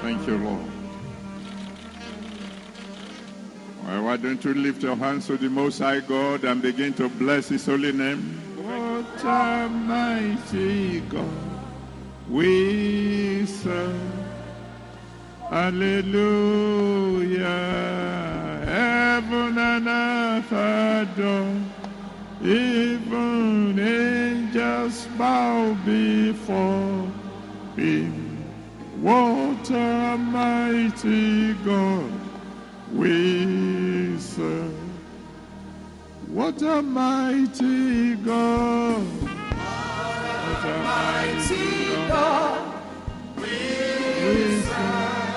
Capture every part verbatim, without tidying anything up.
Thank you, Lord. Well, why don't you lift your hands to the Most High God and begin to bless His holy name? What a mighty God we serve. Hallelujah. Heaven and earth adore. Even angels bow before Him. What a mighty God we serve. What a mighty God. What a mighty God we serve.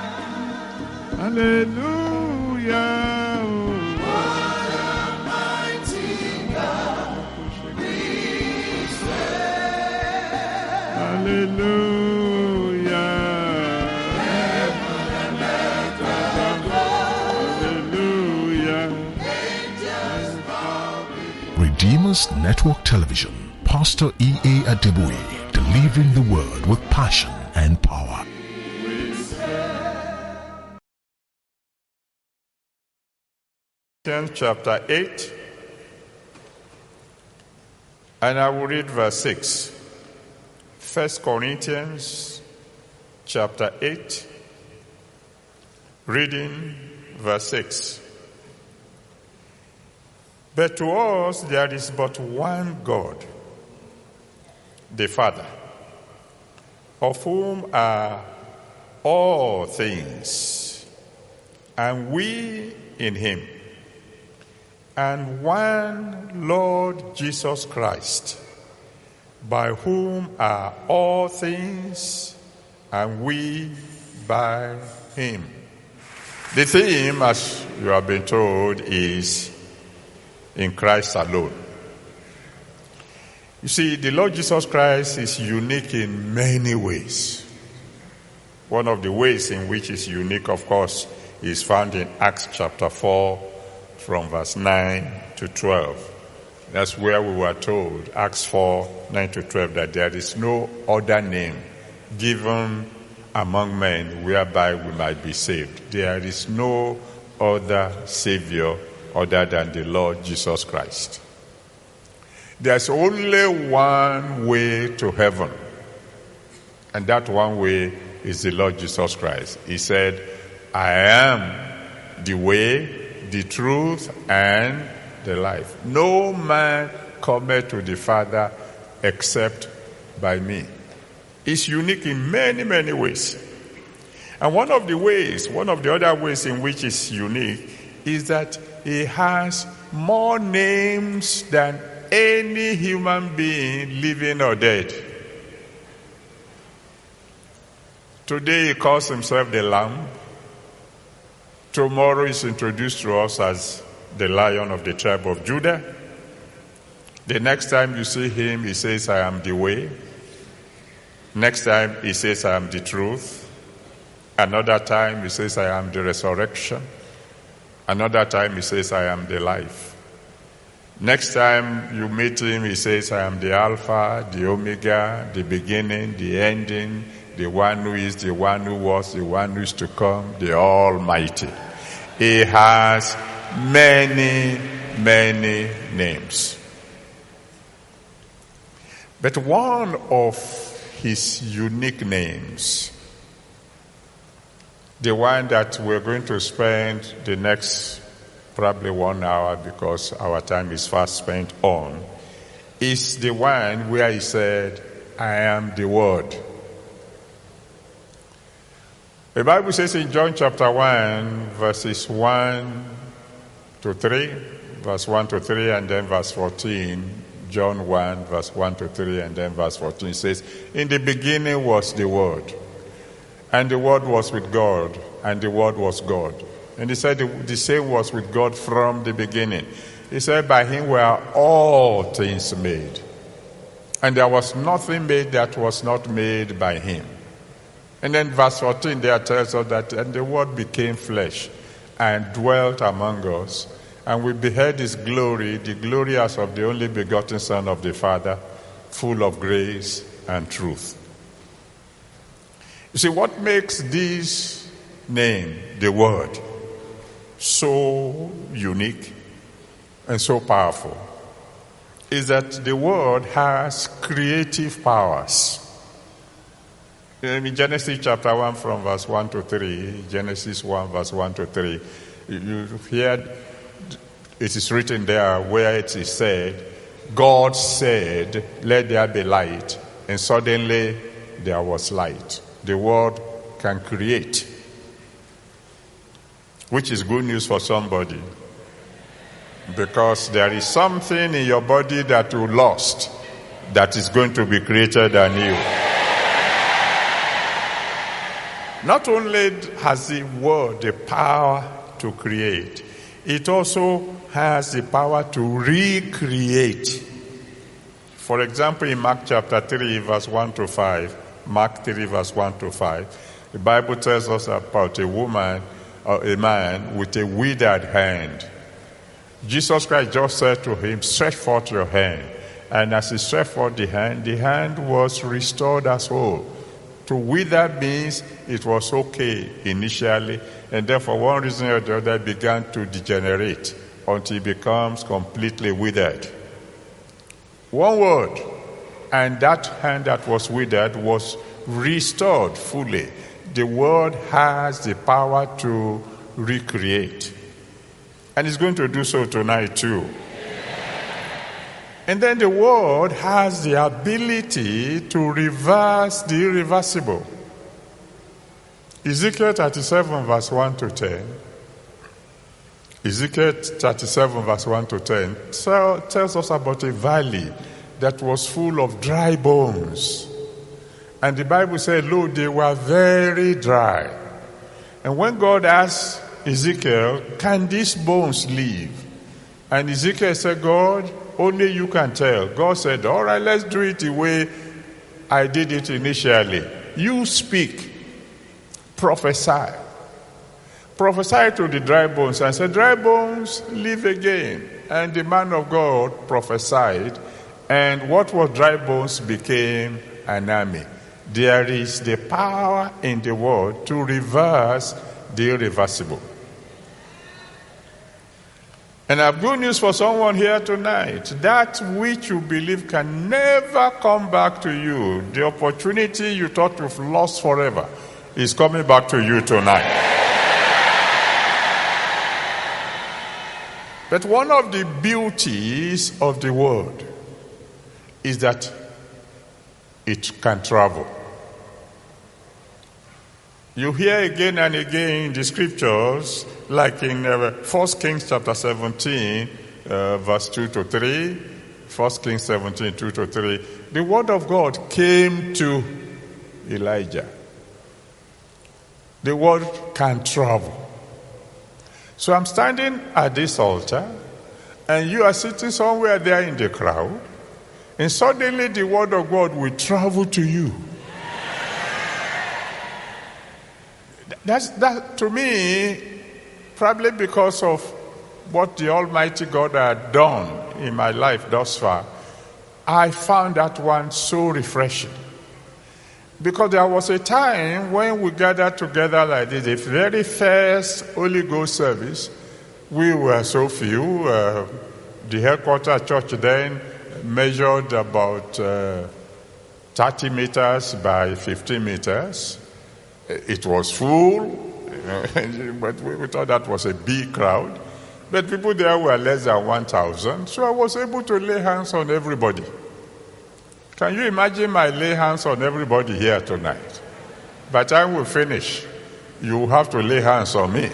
Hallelujah. What a mighty God we serve. Hallelujah. Redeemer's Network Television, Pastor E A Adeboye, delivering the word with passion and power. Chapter eight, and I will read verse six. First Corinthians chapter eight, reading verse six. But to us there is but one God, the Father, of whom are all things, and we in Him, and one Lord Jesus Christ, by whom are all things, and we by Him. The theme, as you have been told, is in Christ alone. You see, the Lord Jesus Christ is unique in many ways. One of the ways in which he's unique, of course, is found in Acts chapter four, from verse nine to twelve. That's where we were told, Acts four, nine to twelve, that there is no other name given among men whereby we might be saved. There is no other Savior other than the Lord Jesus Christ. There's only one way to heaven, and that one way is the Lord Jesus Christ. He said, I am the way, the truth, and the life. No man cometh to the Father except by me. It's unique in many, many ways. And one of the ways, one of the other ways in which it's unique is that he has more names than any human being, living or dead. Today he calls himself the Lamb. Tomorrow he's introduced to us as the Lion of the tribe of Judah. The next time you see him, he says, I am the way. Next time he says, I am the truth. Another time he says, I am the resurrection. Another time he says, I am the life. Next time you meet him, he says, I am the Alpha, the Omega, the beginning, the ending, the one who is, the one who was, the one who is to come, the Almighty. He has many, many names. But one of his unique names, the one that we're going to spend the next probably one hour, because our time is fast spent on, is the one where he said, I am the Word. The Bible says in John chapter one, verses one to three, verse one to three, and then verse fourteen, John one, verse one to three, and then verse fourteen, says, in the beginning was the Word, and the Word was with God, and the Word was God. And he said the, the same was with God from the beginning. He said, by him were all things made. And there was nothing made that was not made by him. And then verse fourteen there tells us that, and the Word became flesh and dwelt among us, and we beheld his glory, the glory as of the only begotten Son of the Father, full of grace and truth. You see, what makes this name, the Word, so unique and so powerful is that the Word has creative powers. In Genesis chapter one from verse one to three, Genesis one verse one to three, you hear it is written there where it is said, God said, let there be light, and suddenly there was light. The Word can create, which is good news for somebody, because there is something in your body that you lost that is going to be created anew. Not only has the Word the power to create, it also has the power to recreate. For example, in Mark chapter three, verse one to five, Mark three, verse one to five, the Bible tells us about a woman or a man with a withered hand. Jesus Christ just said to him, stretch forth your hand. And as he stretched forth the hand, the hand was restored as whole. To wither means it was okay initially, and then for one reason or the other began to degenerate until it becomes completely withered. One word, and that hand that was withered was restored fully. The Word has the power to recreate. And it's going to do so tonight too. And then the Word has the ability to reverse the irreversible. Ezekiel thirty-seven verse one to ten. Ezekiel thirty-seven verse one to ten tells us about a valley that was full of dry bones. And the Bible said, lo, they were very dry. And when God asked Ezekiel, can these bones live? And Ezekiel said, God, only you can tell. God said, all right, let's do it the way I did it initially. You speak, prophesy. Prophesy to the dry bones. And said, dry bones, live again. And the man of God prophesied, and what was dry bones became an army. There is the power in the Word to reverse the irreversible. And I have good news for someone here tonight. That which you believe can never come back to you, the opportunity you thought you've lost forever, is coming back to you tonight. But one of the beauties of the Word is that it can travel. You hear again and again in the scriptures, like in uh, First Kings chapter seventeen, uh, verse two to three, First Kings seventeen, two to three, the word of God came to Elijah. The word can travel. So I'm standing at this altar, and you are sitting somewhere there in the crowd, and suddenly the word of God will travel to you. That's that to me, probably because of what the Almighty God had done in my life thus far, I found that one so refreshing. Because there was a time when we gathered together like this, the very first Holy Ghost service, we were so few. Uh, the headquarters church then measured about uh, thirty meters by fifteen meters. It was full, you know, but we, we thought that was a big crowd. But people there were less than one thousand, so I was able to lay hands on everybody. Can you imagine my lay hands on everybody here tonight? By the time we finish, you have to lay hands on me.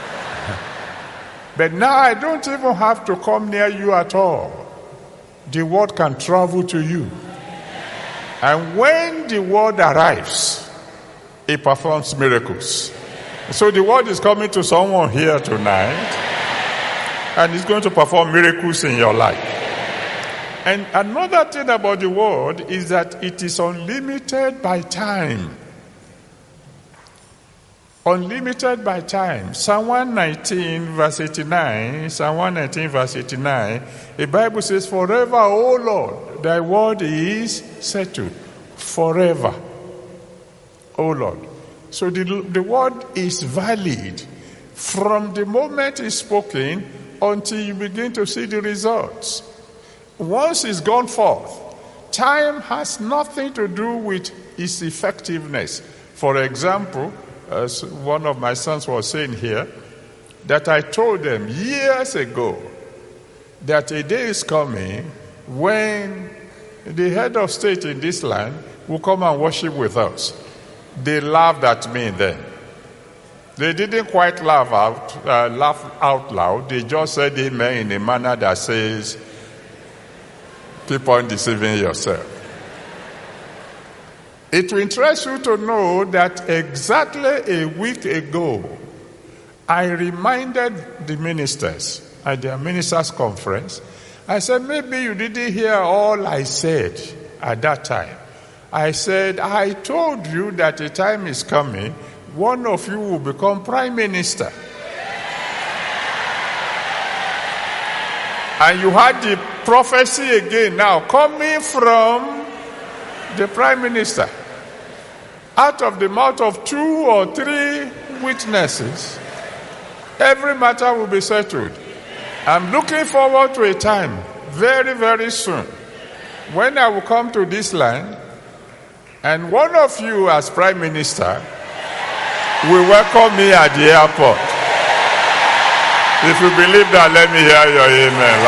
But now I don't even have to come near you at all. The word can travel to you. And when the word arrives, it performs miracles. So the word is coming to someone here tonight, and it's going to perform miracles in your life. And another thing about the word is that it is unlimited by time. Unlimited by time. Psalm one nineteen verse eighty-nine, Psalm one nineteen verse eighty-nine, the Bible says, forever, O Lord, thy word is settled. Forever. O Lord. So the, the word is valid from the moment it's spoken until you begin to see the results. Once it's gone forth, time has nothing to do with its effectiveness. For example, as one of my sons was saying here, that I told them years ago that a day is coming when the head of state in this land will come and worship with us. They laughed at me then. They didn't quite laugh out, uh, laugh out loud. They just said amen in a manner that says, keep on deceiving yourself. It will interest you to know that exactly a week ago, I reminded the ministers at their ministers' conference. I said, maybe you didn't hear all I said at that time. I said, I told you that a time is coming, one of you will become prime minister. And you had the prophecy again now coming from the prime minister. Out of the mouth of two or three witnesses, every matter will be settled. I'm looking forward to a time very, very soon when I will come to this land and one of you as prime minister will welcome me at the airport. If you believe that, let me hear your amen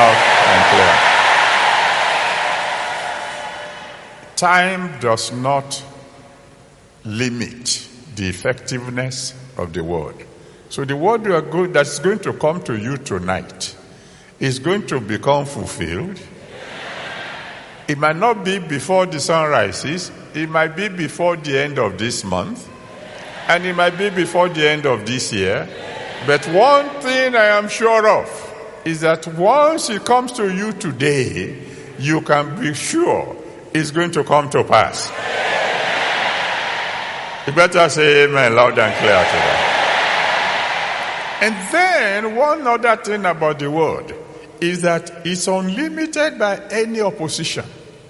loud and clear. Time does not limit the effectiveness of the word. So the word you are good that's going to come to you tonight is going to become fulfilled. It might not be before the sun rises. It might be before the end of this month. And it might be before the end of this year. But one thing I am sure of is that once it comes to you today, you can be sure it's going to come to pass. You better say amen loud and clear to that. And then one other thing about the word is that it's unlimited by any opposition.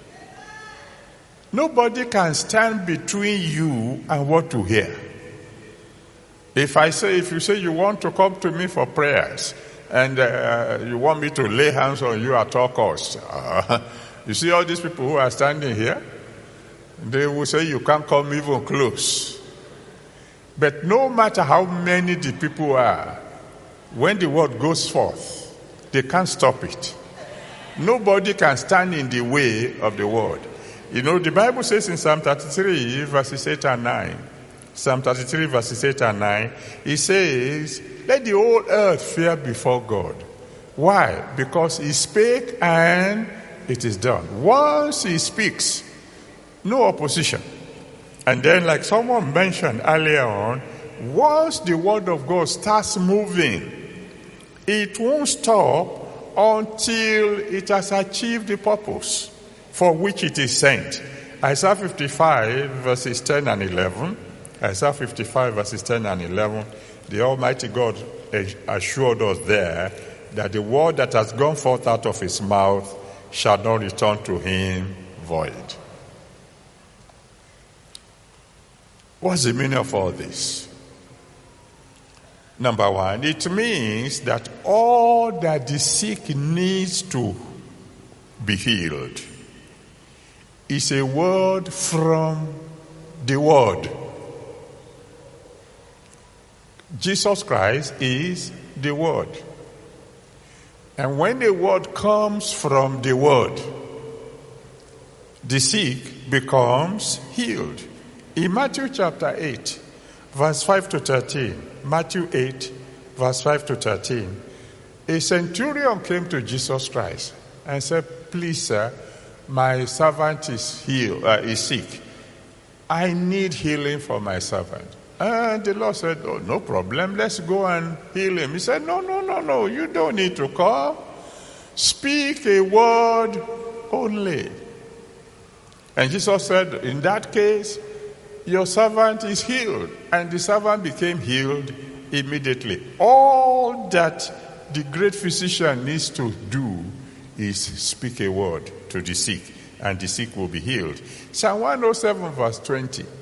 Nobody can stand between you and what you hear. If I say, if you say you want to come to me for prayers and uh, you want me to lay hands on you at all costs, uh, you see all these people who are standing here, they will say you can't come even close. But no matter how many the people are, when the word goes forth, they can't stop it. Nobody can stand in the way of the word. You know, the Bible says in Psalm thirty-three, verses eight and nine, Psalm thirty-three, verses eight and nine, it says, let the whole earth fear before God. Why? Because he spake and it is done. Once he speaks, no opposition. And then, like someone mentioned earlier on, once the word of God starts moving, it won't stop until it has achieved the purpose for which it is sent. Isaiah fifty-five, verses ten and eleven. Isaiah fifty-five, verses ten and eleven. The Almighty God assured us there that the word that has gone forth out of his mouth shall not return to him void. What's the meaning of all this? Number one, it means that all that the sick needs to be healed is a word from the word. Jesus Christ is the word. And when the word comes from the word, the sick becomes healed. In Matthew chapter eight, verse five to thirteen, Matthew eight, verse five to thirteen, a centurion came to Jesus Christ and said, please, sir, my servant is healed, uh, is sick. I need healing for my servant. And the Lord said, oh, no problem, let's go and heal him. He said, no, no, no, no, you don't need to come. Speak a word only. And Jesus said, in that case, your servant is healed. And the servant became healed immediately. All that the great physician needs to do is speak a word to the sick, and the sick will be healed. Psalm one oh seven verse twenty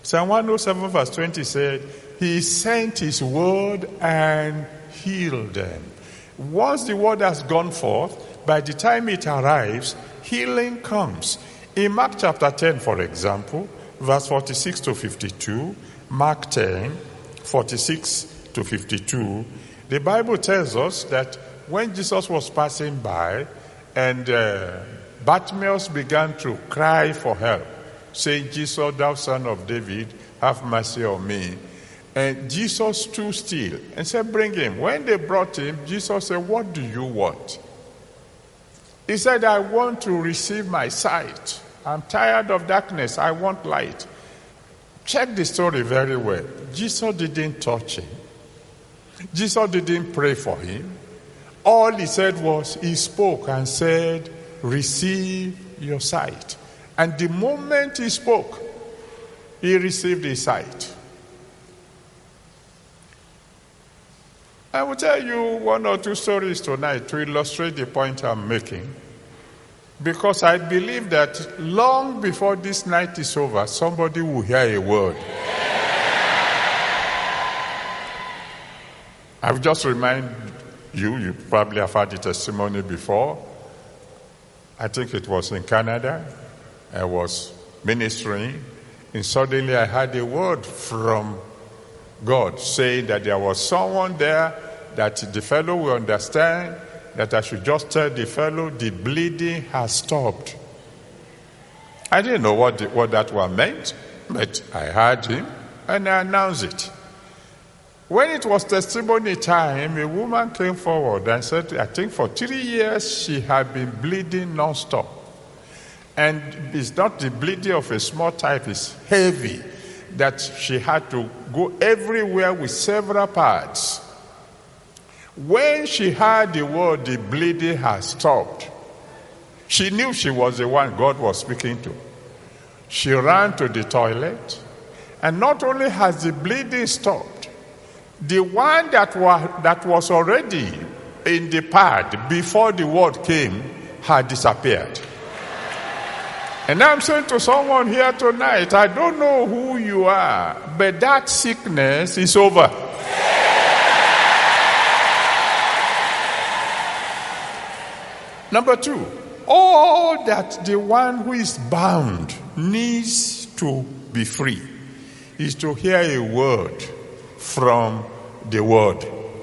Psalm one oh seven verse twenty said, he sent his word and healed them. Once the word has gone forth, by the time it arrives, healing comes. In Mark chapter ten, for example, verse forty-six to fifty-two, Mark ten, forty-six to fifty-two, the Bible tells us that when Jesus was passing by and uh, Bartimaeus began to cry for help, saying, Jesus, thou son of David, have mercy on me. And Jesus stood still and said, bring him. When they brought him, Jesus said, what do you want? He said, I want to receive my sight. I'm tired of darkness. I want light. Check the story very well. Jesus didn't touch him. Jesus didn't pray for him. All he said was, he spoke and said, receive your sight. And the moment he spoke, he received his sight. I will tell you one or two stories tonight to illustrate the point I'm making. Because I believe that long before this night is over, somebody will hear a word. I've just reminded you, you probably have had the testimony before. I think it was in Canada. I was ministering, and suddenly I had a word from God saying that there was someone there that the fellow will understand, that I should just tell the fellow the bleeding has stopped. I didn't know what, the, what that one meant, but I heard him and I announced it. When it was testimony time, a woman came forward and said, I think for three years she had been bleeding non-stop. And it's not the bleeding of a small type, it's heavy, that she had to go everywhere with several pads. When she heard the word, the bleeding has stopped, she knew she was the one God was speaking to. She ran to the toilet, and not only has the bleeding stopped, the one that was, that was already in the pad before the word came had disappeared. And I'm saying to someone here tonight, I don't know who you are, but that sickness is over. Number two, all that the one who is bound needs to be free is to hear a word from the word.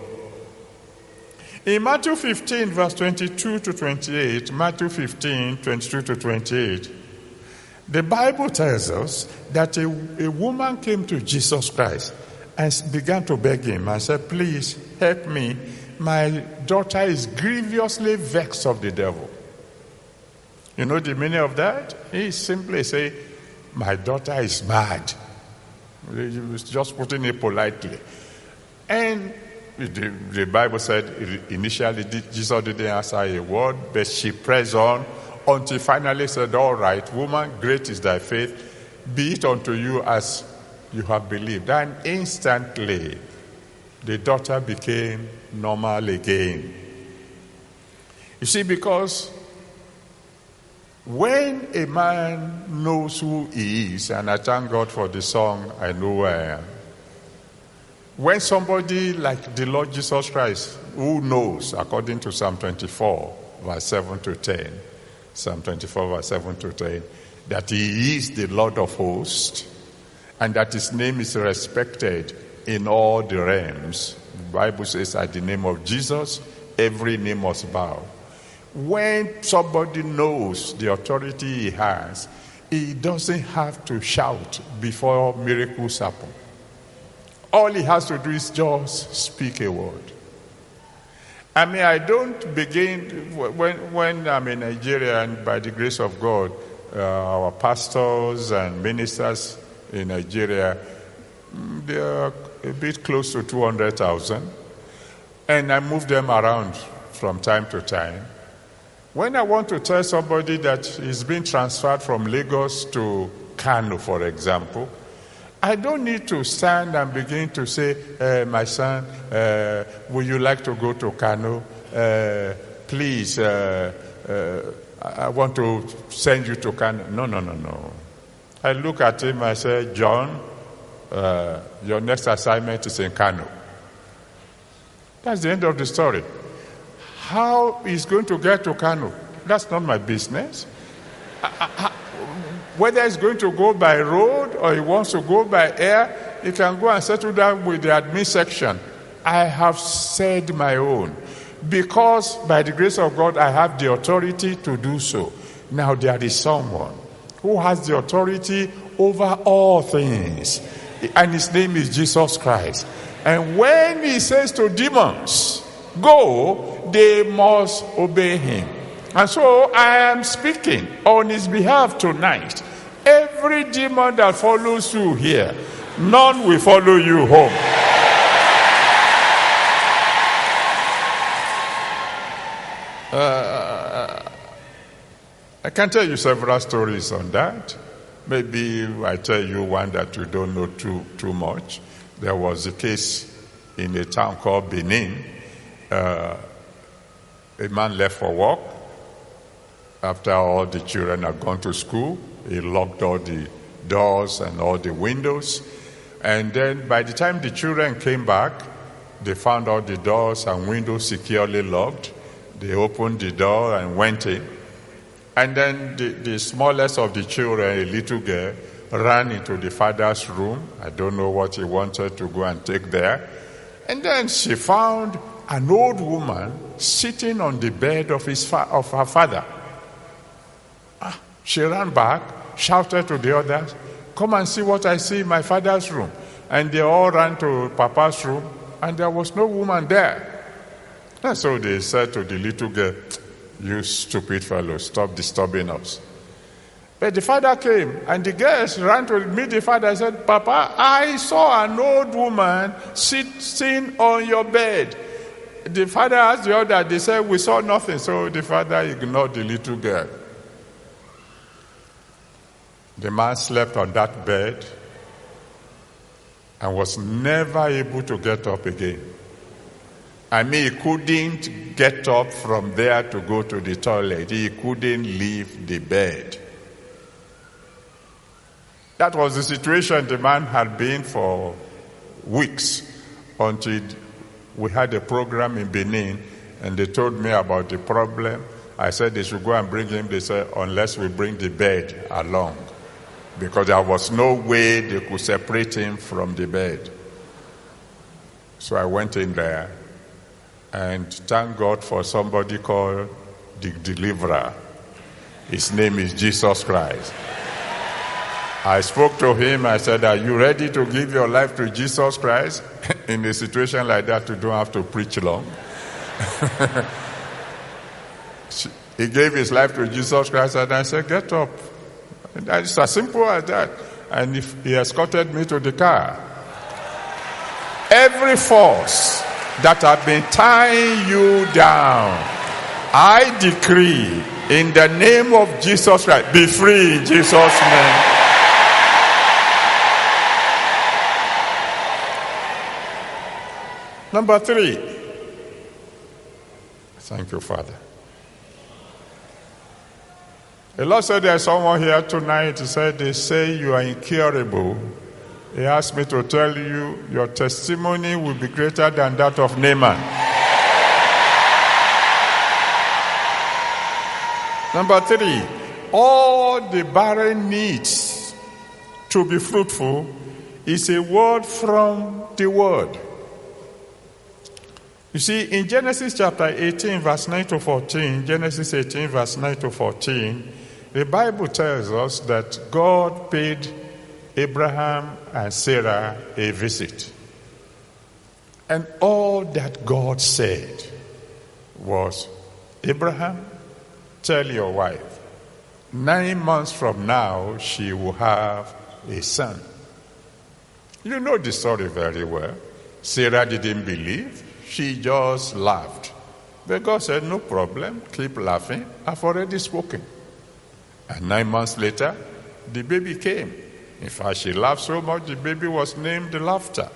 In Matthew fifteen, verse twenty-two to twenty-eight, Matthew fifteen, twenty-two to twenty-eight, the Bible tells us that a, a woman came to Jesus Christ and began to beg him and said, please help me. My daughter is grievously vexed of the devil. You know the meaning of that? He simply say, my daughter is mad. He was just putting it politely. And the, the Bible said initially Jesus didn't answer a word, but she pressed on until finally said, all right, woman, great is thy faith. Be it unto you as you have believed. And instantly, the daughter became normal again. You see, because when a man knows who he is, and I thank God for the song, I Know Who I Am. When somebody like the Lord Jesus Christ, who knows, according to Psalm twenty-four, verse seven to ten, Psalm twenty-four, verse seven to ten, that he is the Lord of hosts, and that his name is respected in all the realms. The Bible says, at the name of Jesus, every name must bow. When somebody knows the authority he has, he doesn't have to shout before miracles happen. All he has to do is just speak a word. I mean, I don't begin, when, when I'm in Nigeria, and by the grace of God, uh, our pastors and ministers in Nigeria, they are a bit close to two hundred thousand. And I move them around from time to time. When I want to tell somebody that he's been transferred from Lagos to Kano, for example, I don't need to stand and begin to say, uh, my son, uh, would you like to go to Kano? Uh, please, uh, uh, I want to send you to Kano. No, no, no, no. I look at him, I say, John, uh, your next assignment is in Kano. That's the end of the story. How he's going to get to Kano, that's not my business. I, I, whether he's going to go by road or he wants to go by air, he can go and settle down with the admin section. I have said my own. Because by the grace of God, I have the authority to do so. Now there is someone who has the authority over all things. And his name is Jesus Christ. And when he says to demons, go, they must obey him. And so I am speaking on his behalf tonight. Every demon that follows you here, none will follow you home. Uh, I can tell you several stories on that. Maybe I tell you one that you don't know too too much. There was a case in a town called Benin. Uh, a man left for work. After all the children had gone to school, he locked all the doors and all the windows. And then by the time the children came back, they found all the doors and windows securely locked. They opened the door and went in. And then the, the smallest of the children, a little girl, ran into the father's room. I don't know what he wanted to go and take there. And then she found an old woman sitting on the bed of, his fa- of her father. Ah, she ran back, shouted to the others, come and see what I see in my father's room. And they all ran to Papa's room, and there was no woman there. And so they said to the little girl, you stupid fellow, stop disturbing us. But the father came, and the girls ran to meet the father and said, Papa, I saw an old woman sitting on your bed. The father asked the other, they said, we saw nothing. So the father ignored the little girl. The man slept on that bed and was never able to get up again. I mean, he couldn't get up from there to go to the toilet. He couldn't leave the bed. That was the situation the man had been for weeks until we had a program in Benin and they told me about the problem. I said they should go and bring him. They said, unless we bring the bed along. Because there was no way they could separate him from the bed. So I went in there. And thank God for somebody called the Deliverer. His name is Jesus Christ. I spoke to him. I said, are you ready to give your life to Jesus Christ? In a situation like that, you don't have to preach long. He gave his life to Jesus Christ, and I said, get up. And it's as simple as that. And if he escorted me to the car. Every force that have been tying you down, I decree in the name of Jesus Christ, be free in Jesus' name. Number three. Thank you, Father. The Lord said there's someone here tonight. He said, they say you are incurable. He asked me to tell you, your testimony will be greater than that of Naaman. Number three, all the barren needs to be fruitful is a word from the word. You see, in Genesis chapter eighteen, verse nine to fourteen, Genesis eighteen, verse nine to fourteen, the Bible tells us that God paid Abraham and Sarah a visit. And all that God said was, Abraham, tell your wife, nine months from now, she will have a son. You know the story very well. Sarah didn't believe. She just laughed. But God said, no problem, keep laughing. I've already spoken. And nine months later, the baby came. In fact, she laughed so much, the baby was named Laughter.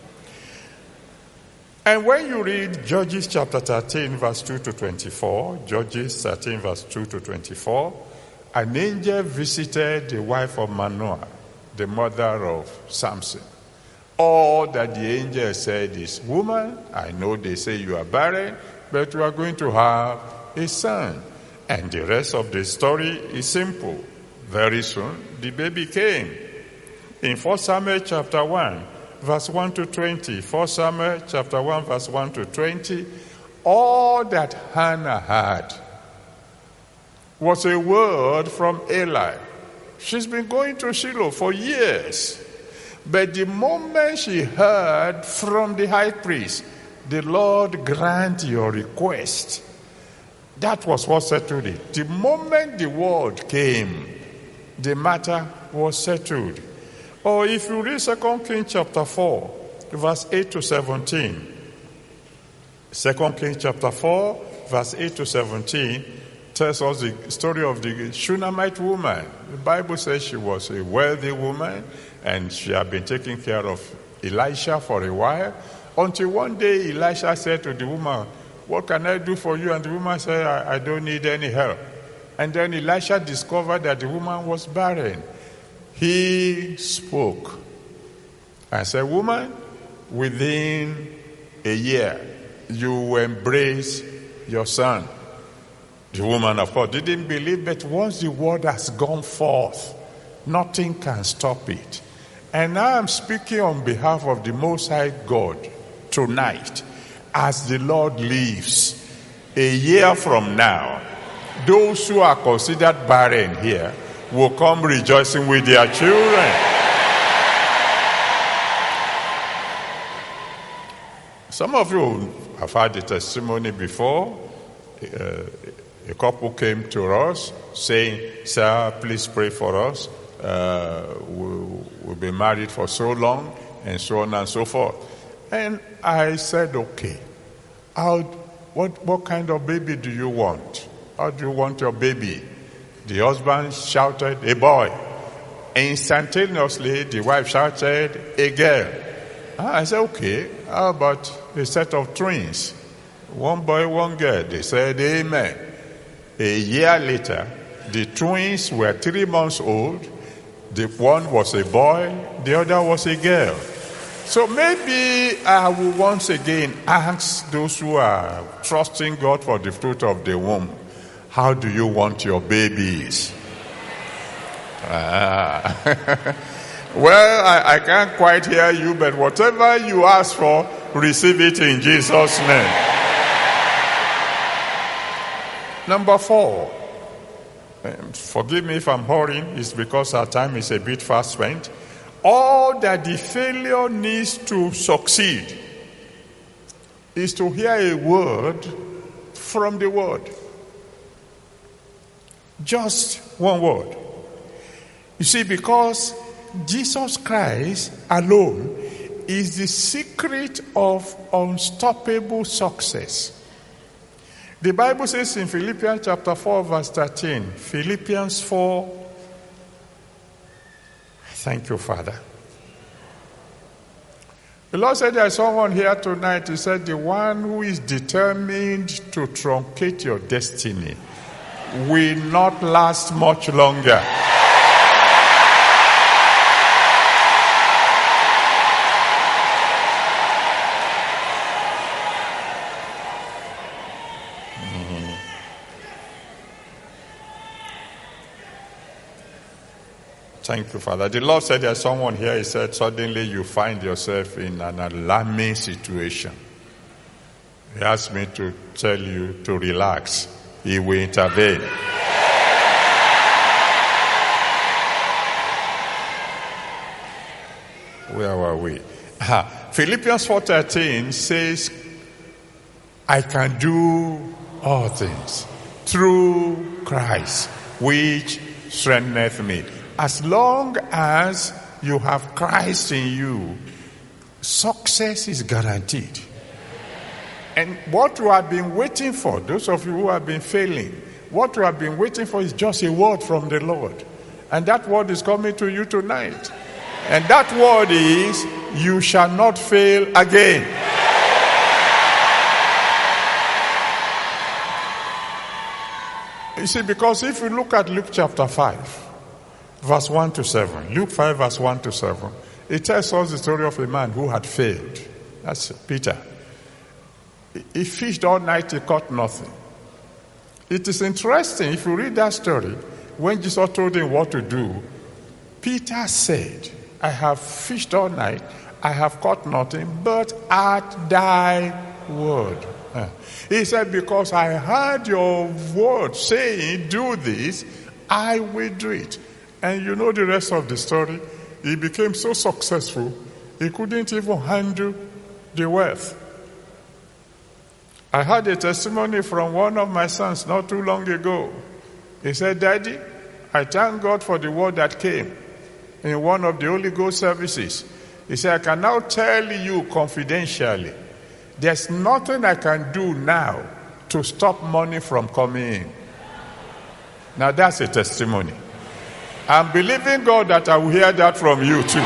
And when you read Judges chapter thirteen, verse two to twenty-four, Judges thirteen, verse two to twenty-four, an angel visited the wife of Manoah, the mother of Samson. All that the angel said is, woman, I know they say you are barren, but you are going to have a son. And the rest of the story is simple. Very soon, the baby came. In First Samuel chapter one, verse one to twenty, First Samuel chapter one, verse one to twenty, all that Hannah had was a word from Eli. She's been going to Shiloh for years. But the moment she heard from the high priest, the Lord grant your request, that was what settled it. The moment the word came, the matter was settled. Or if you read Second Kings chapter four, verse eight to seventeen. Second Kings chapter four, verse eight to seventeen, tells us the story of the Shunammite woman. The Bible says she was a wealthy woman, and she had been taking care of Elisha for a while, until one day Elisha said to the woman, what can I do for you? And the woman said, I, I don't need any help. And then Elisha discovered that the woman was barren. He spoke and said, woman, within a year, you will embrace your son. The woman, of course, didn't believe, but once the word has gone forth, nothing can stop it. And now I'm speaking on behalf of the Most High God tonight. As the Lord lives, a year from now, those who are considered barren here will come rejoicing with their children. Some of you have had the testimony before. Uh, a couple came to us saying, sir, please pray for us. Uh, we'll, we'll be married for so long, and so on and so forth. And I said, okay, how, what, what kind of baby do you want? How do you want your baby? The husband shouted, a boy. Instantaneously, the wife shouted, a girl. I said, okay, how about a set of twins? One boy, one girl. They said, amen. A year later, the twins were three months old. The one was a boy, the other was a girl. So maybe I will once again ask those who are trusting God for the fruit of the womb, how do you want your babies? Ah. Well, I, I can't quite hear you, but whatever you ask for, receive it in Jesus' name. Number four, um, forgive me if I'm hurrying, it's because our time is a bit fast spent. All that the failure needs to succeed is to hear a word from the word. Just one word. You see, because Jesus Christ alone is the secret of unstoppable success. The Bible says in Philippians chapter four, verse thirteen, Philippians four, thank you, Father. The Lord said there's someone here tonight, he said, the one who is determined to truncate your destiny will not last much longer. Thank you, Father. The Lord said there's someone here, he said, suddenly you find yourself in an alarming situation. He asked me to tell you to relax. He will intervene. Where were we? Ah, Philippians four thirteen says, I can do all things through Christ, which strengtheneth me. As long as you have Christ in you, success is guaranteed. And what you have been waiting for, those of you who have been failing, what you have been waiting for is just a word from the Lord. And that word is coming to you tonight. And that word is, you shall not fail again. You see, because if you look at Luke chapter five, verse one to seven. Luke five, verse one to seven. It tells us the story of a man who had failed. That's Peter. He fished all night, he caught nothing. It is interesting, if you read that story, when Jesus told him what to do, Peter said, I have fished all night, I have caught nothing, but at thy word. He said, because I heard your word saying, do this, I will do it. And you know the rest of the story. He became so successful, he couldn't even handle the wealth. I had a testimony from one of my sons not too long ago. He said, Daddy, I thank God for the word that came in one of the Holy Ghost services. He said, I can now tell you confidentially, there's nothing I can do now to stop money from coming in. Now that's a testimony. I'm believing God that I will hear that from you too.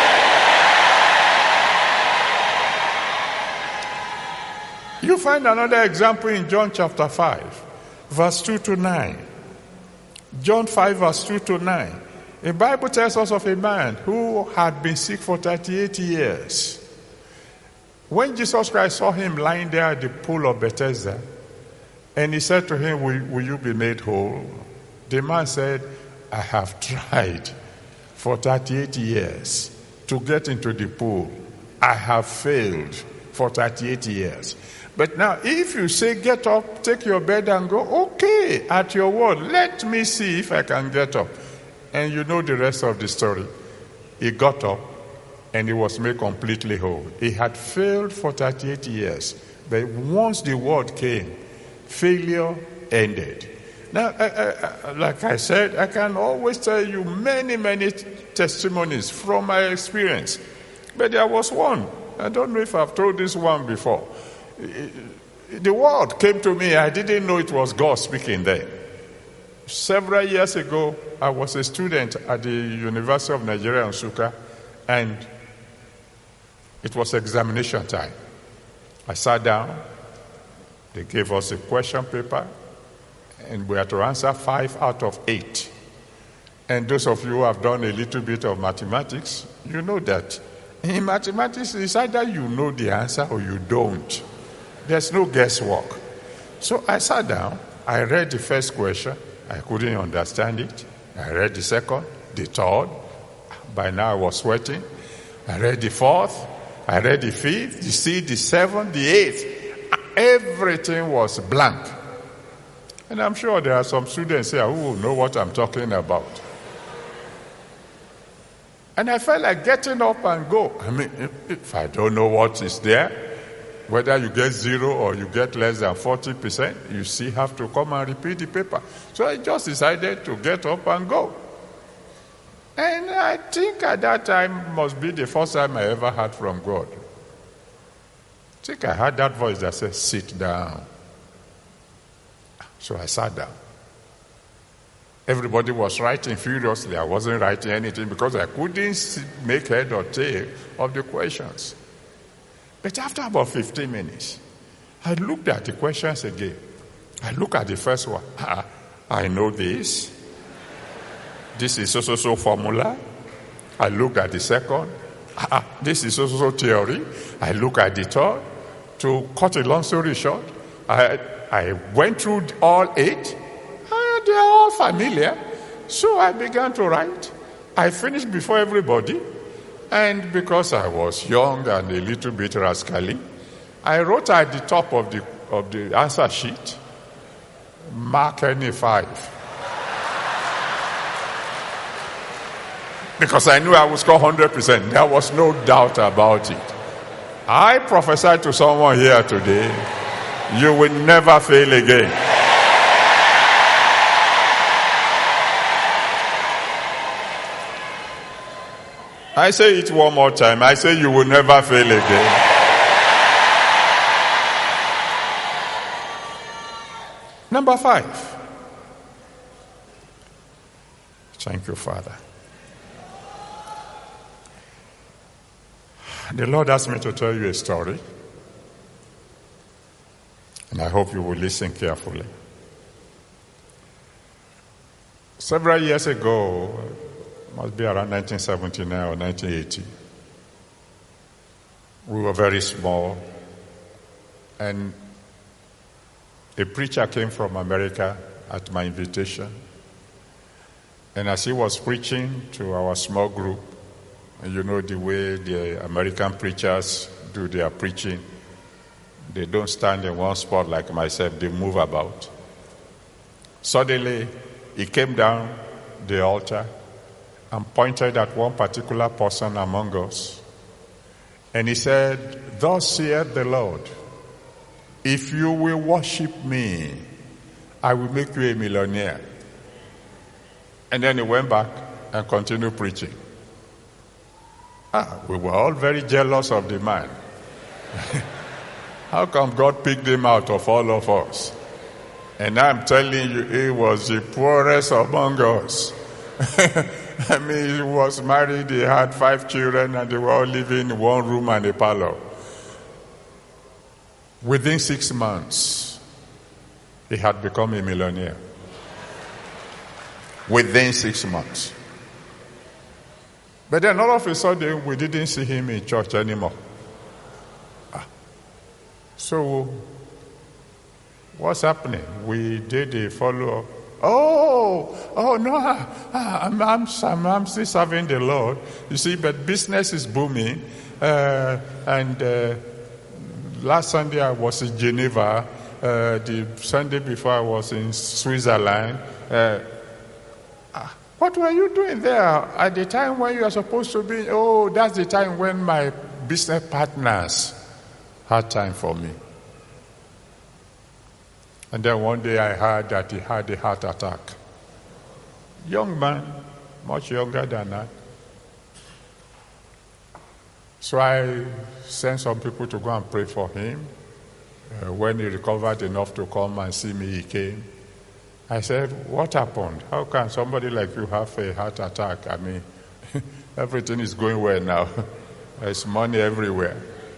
You find another example in John chapter five, verse two to nine. John five, verse two to nine. The Bible tells us of a man who had been sick for thirty-eight years. When Jesus Christ saw him lying there at the pool of Bethesda, and he said to him, will, will you be made whole? The man said, I have tried for thirty-eight years to get into the pool. I have failed for thirty-eight years. But now, if you say, get up, take your bed and go, okay, at your word, let me see if I can get up. And you know the rest of the story. He got up and he was made completely whole. He had failed for thirty-eight years. But once the word came, failure ended. Now, I, I, like I said, I can always tell you many, many testimonies from my experience. But there was one. I don't know if I've told this one before. The word came to me. I didn't know it was God speaking then. Several years ago, I was a student at the University of Nigeria, Nsukka, and it was examination time. I sat down. They gave us a question paper, and we had to answer five out of eight. And those of you who have done a little bit of mathematics, you know that in mathematics, it's either you know the answer or you don't. There's no guesswork. So I sat down, I read the first question, I couldn't understand it. I read the second, the third, by now I was sweating. I read the fourth, I read the fifth, the sixth, the seventh, the eighth. Everything was blank. And I'm sure there are some students here who will know what I'm talking about. And I felt like getting up and go. I mean, if I don't know what is there, whether you get zero or you get less than forty percent, you still have to come and repeat the paper. So I just decided to get up and go. And I think at that time must be the first time I ever heard from God. I think I heard that voice that said, sit down. So I sat down. Everybody was writing furiously. I wasn't writing anything because I couldn't make head or tail of the questions. But after about fifteen minutes, I looked at the questions again. I looked at the first one. Ah, I know this. This is so-so-so formula. I looked at the second. Ah, this is so-so-so theory. I looked at the third. To cut a long story short, I, I went through all eight. And they are all familiar. So I began to write. I finished before everybody. And because I was young and a little bit rascally, I wrote at the top of the of the answer sheet, mark any five. Because I knew I would score one hundred percent. There was no doubt about it. I prophesied to someone here today, you will never fail again. I say it one more time. I say you will never fail again. Number five. Thank you, Father. The Lord asked me to tell you a story. And I hope you will listen carefully. Several years ago, must be around nineteen seventy-nine or nineteen eighty, We were very small, and a preacher came from America at my invitation. And as he was preaching to our small group, and you know the way the American preachers do their preaching, they don't stand in one spot like myself, they move about. Suddenly, he came down the altar and pointed at one particular person among us. And he said, "Thus saith the Lord, if you will worship me, I will make you a millionaire." And then he went back and continued preaching. Ah, we were all very jealous of the man. How come God picked him out of all of us? And I'm telling you, he was the poorest among us. I mean, he was married, he had five children, and they were all living in one room and a parlor. Within six months, he had become a millionaire. Within six months. But then all of a sudden, we didn't see him in church anymore. Ah. So, what's happening? We did a follow-up. Oh, oh no, I'm, I'm, I'm, I'm still serving the Lord. You see, but business is booming. Uh, and uh, last Sunday I was in Geneva. Uh, the Sunday before I was in Switzerland. Uh, what were you doing there at the time when you are supposed to be? Oh, that's the time when my business partners had time for me. And then one day I heard that he had a heart attack. Young man, much younger than that. So I sent some people to go and pray for him. Uh, when he recovered enough to come and see me, he came. I said, "What happened? How can somebody like you have a heart attack? I mean, everything is going well now. There's money everywhere."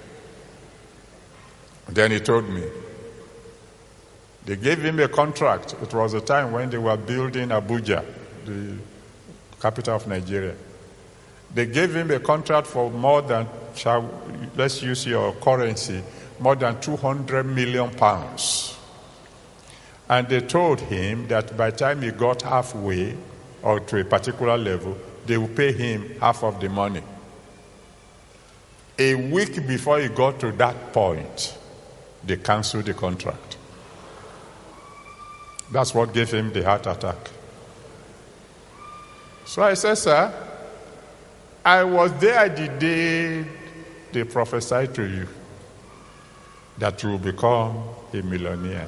Then he told me, they gave him a contract. It was a time when they were building Abuja, the capital of Nigeria. They gave him a contract for more than, shall, let's use your currency, more than two hundred million pounds. And they told him that by the time he got halfway or to a particular level, they would pay him half of the money. A week before he got to that point, they canceled the contract. That's what gave him the heart attack. So I said, "Sir, I was there the day they prophesied to you that you will become a millionaire,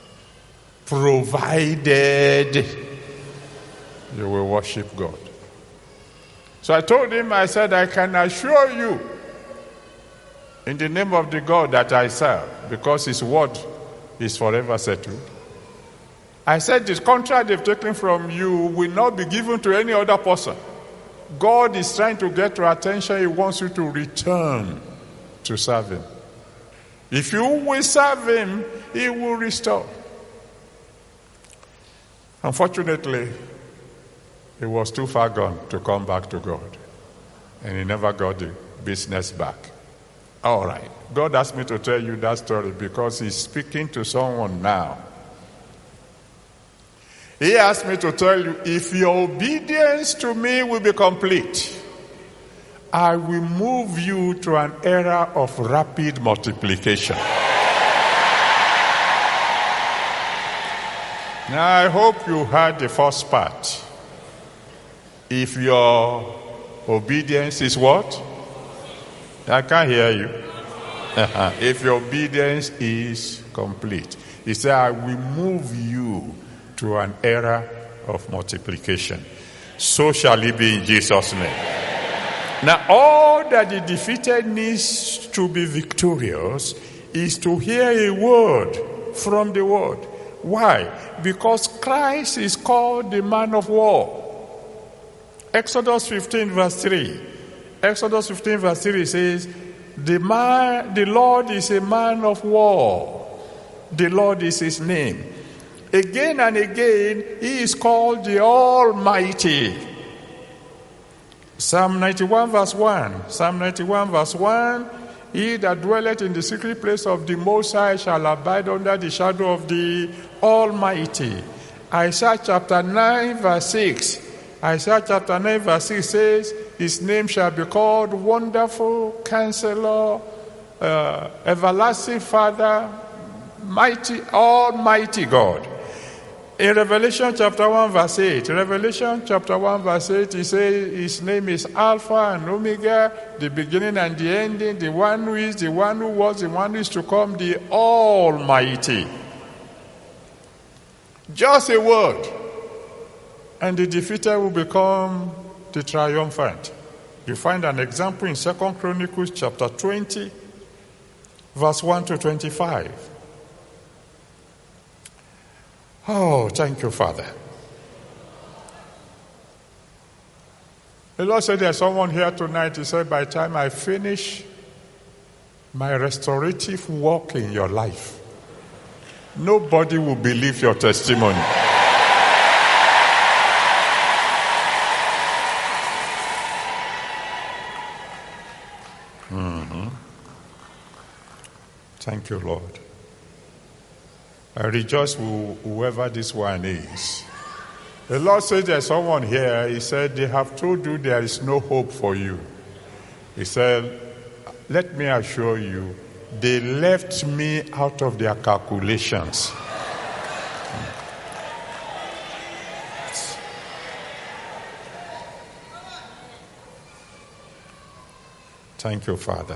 provided you will worship God." So I told him, I said, "I can assure you in the name of the God that I serve, because his word is forever settled. I said, this contract they've taken from you will not be given to any other person. God is trying to get your attention. He wants you to return to serve him. If you will serve him, he will restore." Unfortunately, he was too far gone to come back to God. And he never got the business back. All right. God asked me to tell you that story because he's speaking to someone now. He asked me to tell you, if your obedience to me will be complete, I will move you to an era of rapid multiplication. Now, I hope you heard the first part. If your obedience is what? I can't hear you. If your obedience is complete. He said, I will move you to an era of multiplication. So shall it be in Jesus' name. Now, all that the defeated needs to be victorious is to hear a word from the word. Why? Because Christ is called the man of war. Exodus fifteen verse three. Exodus fifteen verse three says, the man, the Lord is a man of war. The Lord is his name. Again and again, he is called the Almighty. Psalm ninety-one verse one. Psalm ninety-one verse one. He that dwelleth in the secret place of the Most High shall abide under the shadow of the Almighty. Isaiah chapter nine verse six. Isaiah chapter nine verse six says, his name shall be called Wonderful Counselor, uh, Everlasting Father, Mighty, Almighty God. In Revelation chapter one verse eight, Revelation chapter one verse eight, he says his name is Alpha and Omega, the beginning and the ending, the one who is, the one who was, the one who is to come, the Almighty. Just a word, and the defeated will become the triumphant. You find an example in Second Chronicles chapter twenty, verse one to twenty-five. Oh, thank you, Father. The Lord said there's someone here tonight. He said, by the time I finish my restorative work in your life, nobody will believe your testimony. Mm-hmm. Thank you, Lord. I rejoice with whoever this one is. The Lord said there's someone here. He said they have told you there is no hope for you. He said, let me assure you, they left me out of their calculations. Thank you, Father.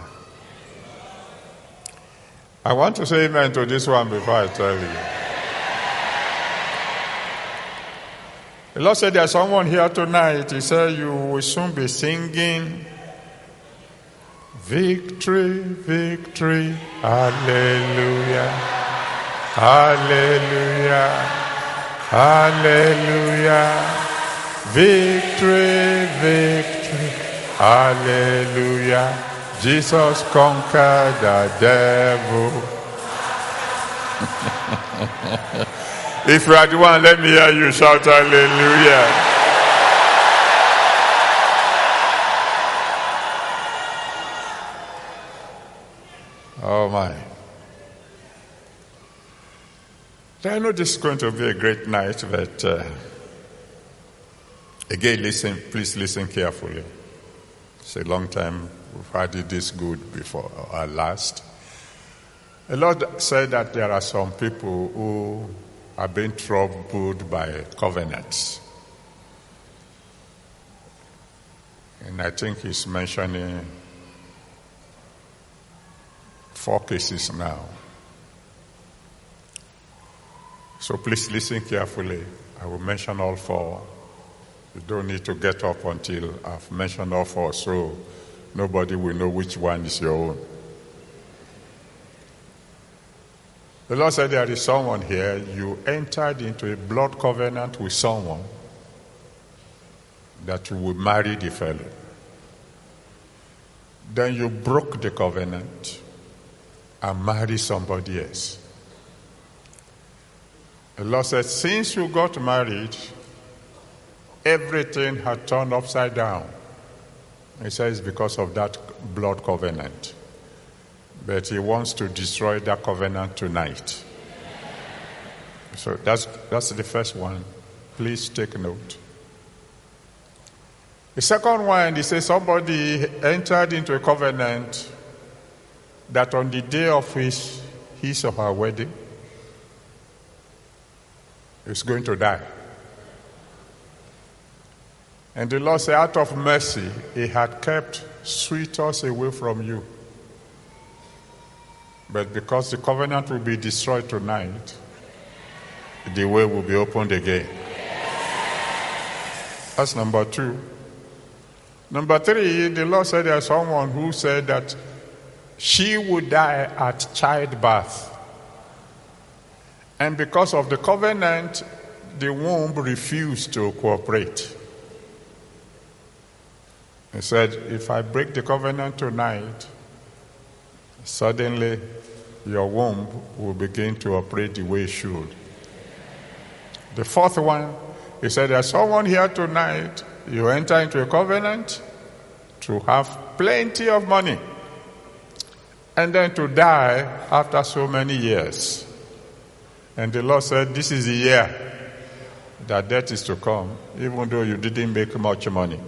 I want to say amen to this one before I tell you. The Lord said there's someone here tonight. He said you will soon be singing victory, victory, hallelujah, hallelujah, hallelujah, victory, victory, hallelujah. Jesus conquered the devil. If you are the one, let me hear you shout hallelujah. Oh my. I know this is going to be a great night, but uh, again, listen, please listen carefully. It's a long time we've had it this good before our last. The Lord said that there are some people who are being troubled by covenants. And I think he's mentioning four cases now. So please listen carefully. I will mention all four. You don't need to get up until I've mentioned all four, so nobody will know which one is your own. The Lord said there is someone here, you entered into a blood covenant with someone that you would marry the fellow. Then you broke the covenant and married somebody else. The Lord said, since you got married, everything had turned upside down. He says because of that blood covenant. But he wants to destroy that covenant tonight. So that's that's the first one. Please take note. The second one, he says somebody entered into a covenant that on the day of his, his or her wedding, is going to die. And the Lord said, out of mercy, he had kept sweethearts away from you. But because the covenant will be destroyed tonight, the way will be opened again. That's number two. Number three, the Lord said there's someone who said that she would die at childbirth. And because of the covenant, the womb refused to cooperate. He said, if I break the covenant tonight, suddenly your womb will begin to operate the way it should. The fourth one, he said, there's someone here tonight, you enter into a covenant to have plenty of money. and then to die after so many years. And the Lord said, this is the year that death is to come, even though you didn't make much money.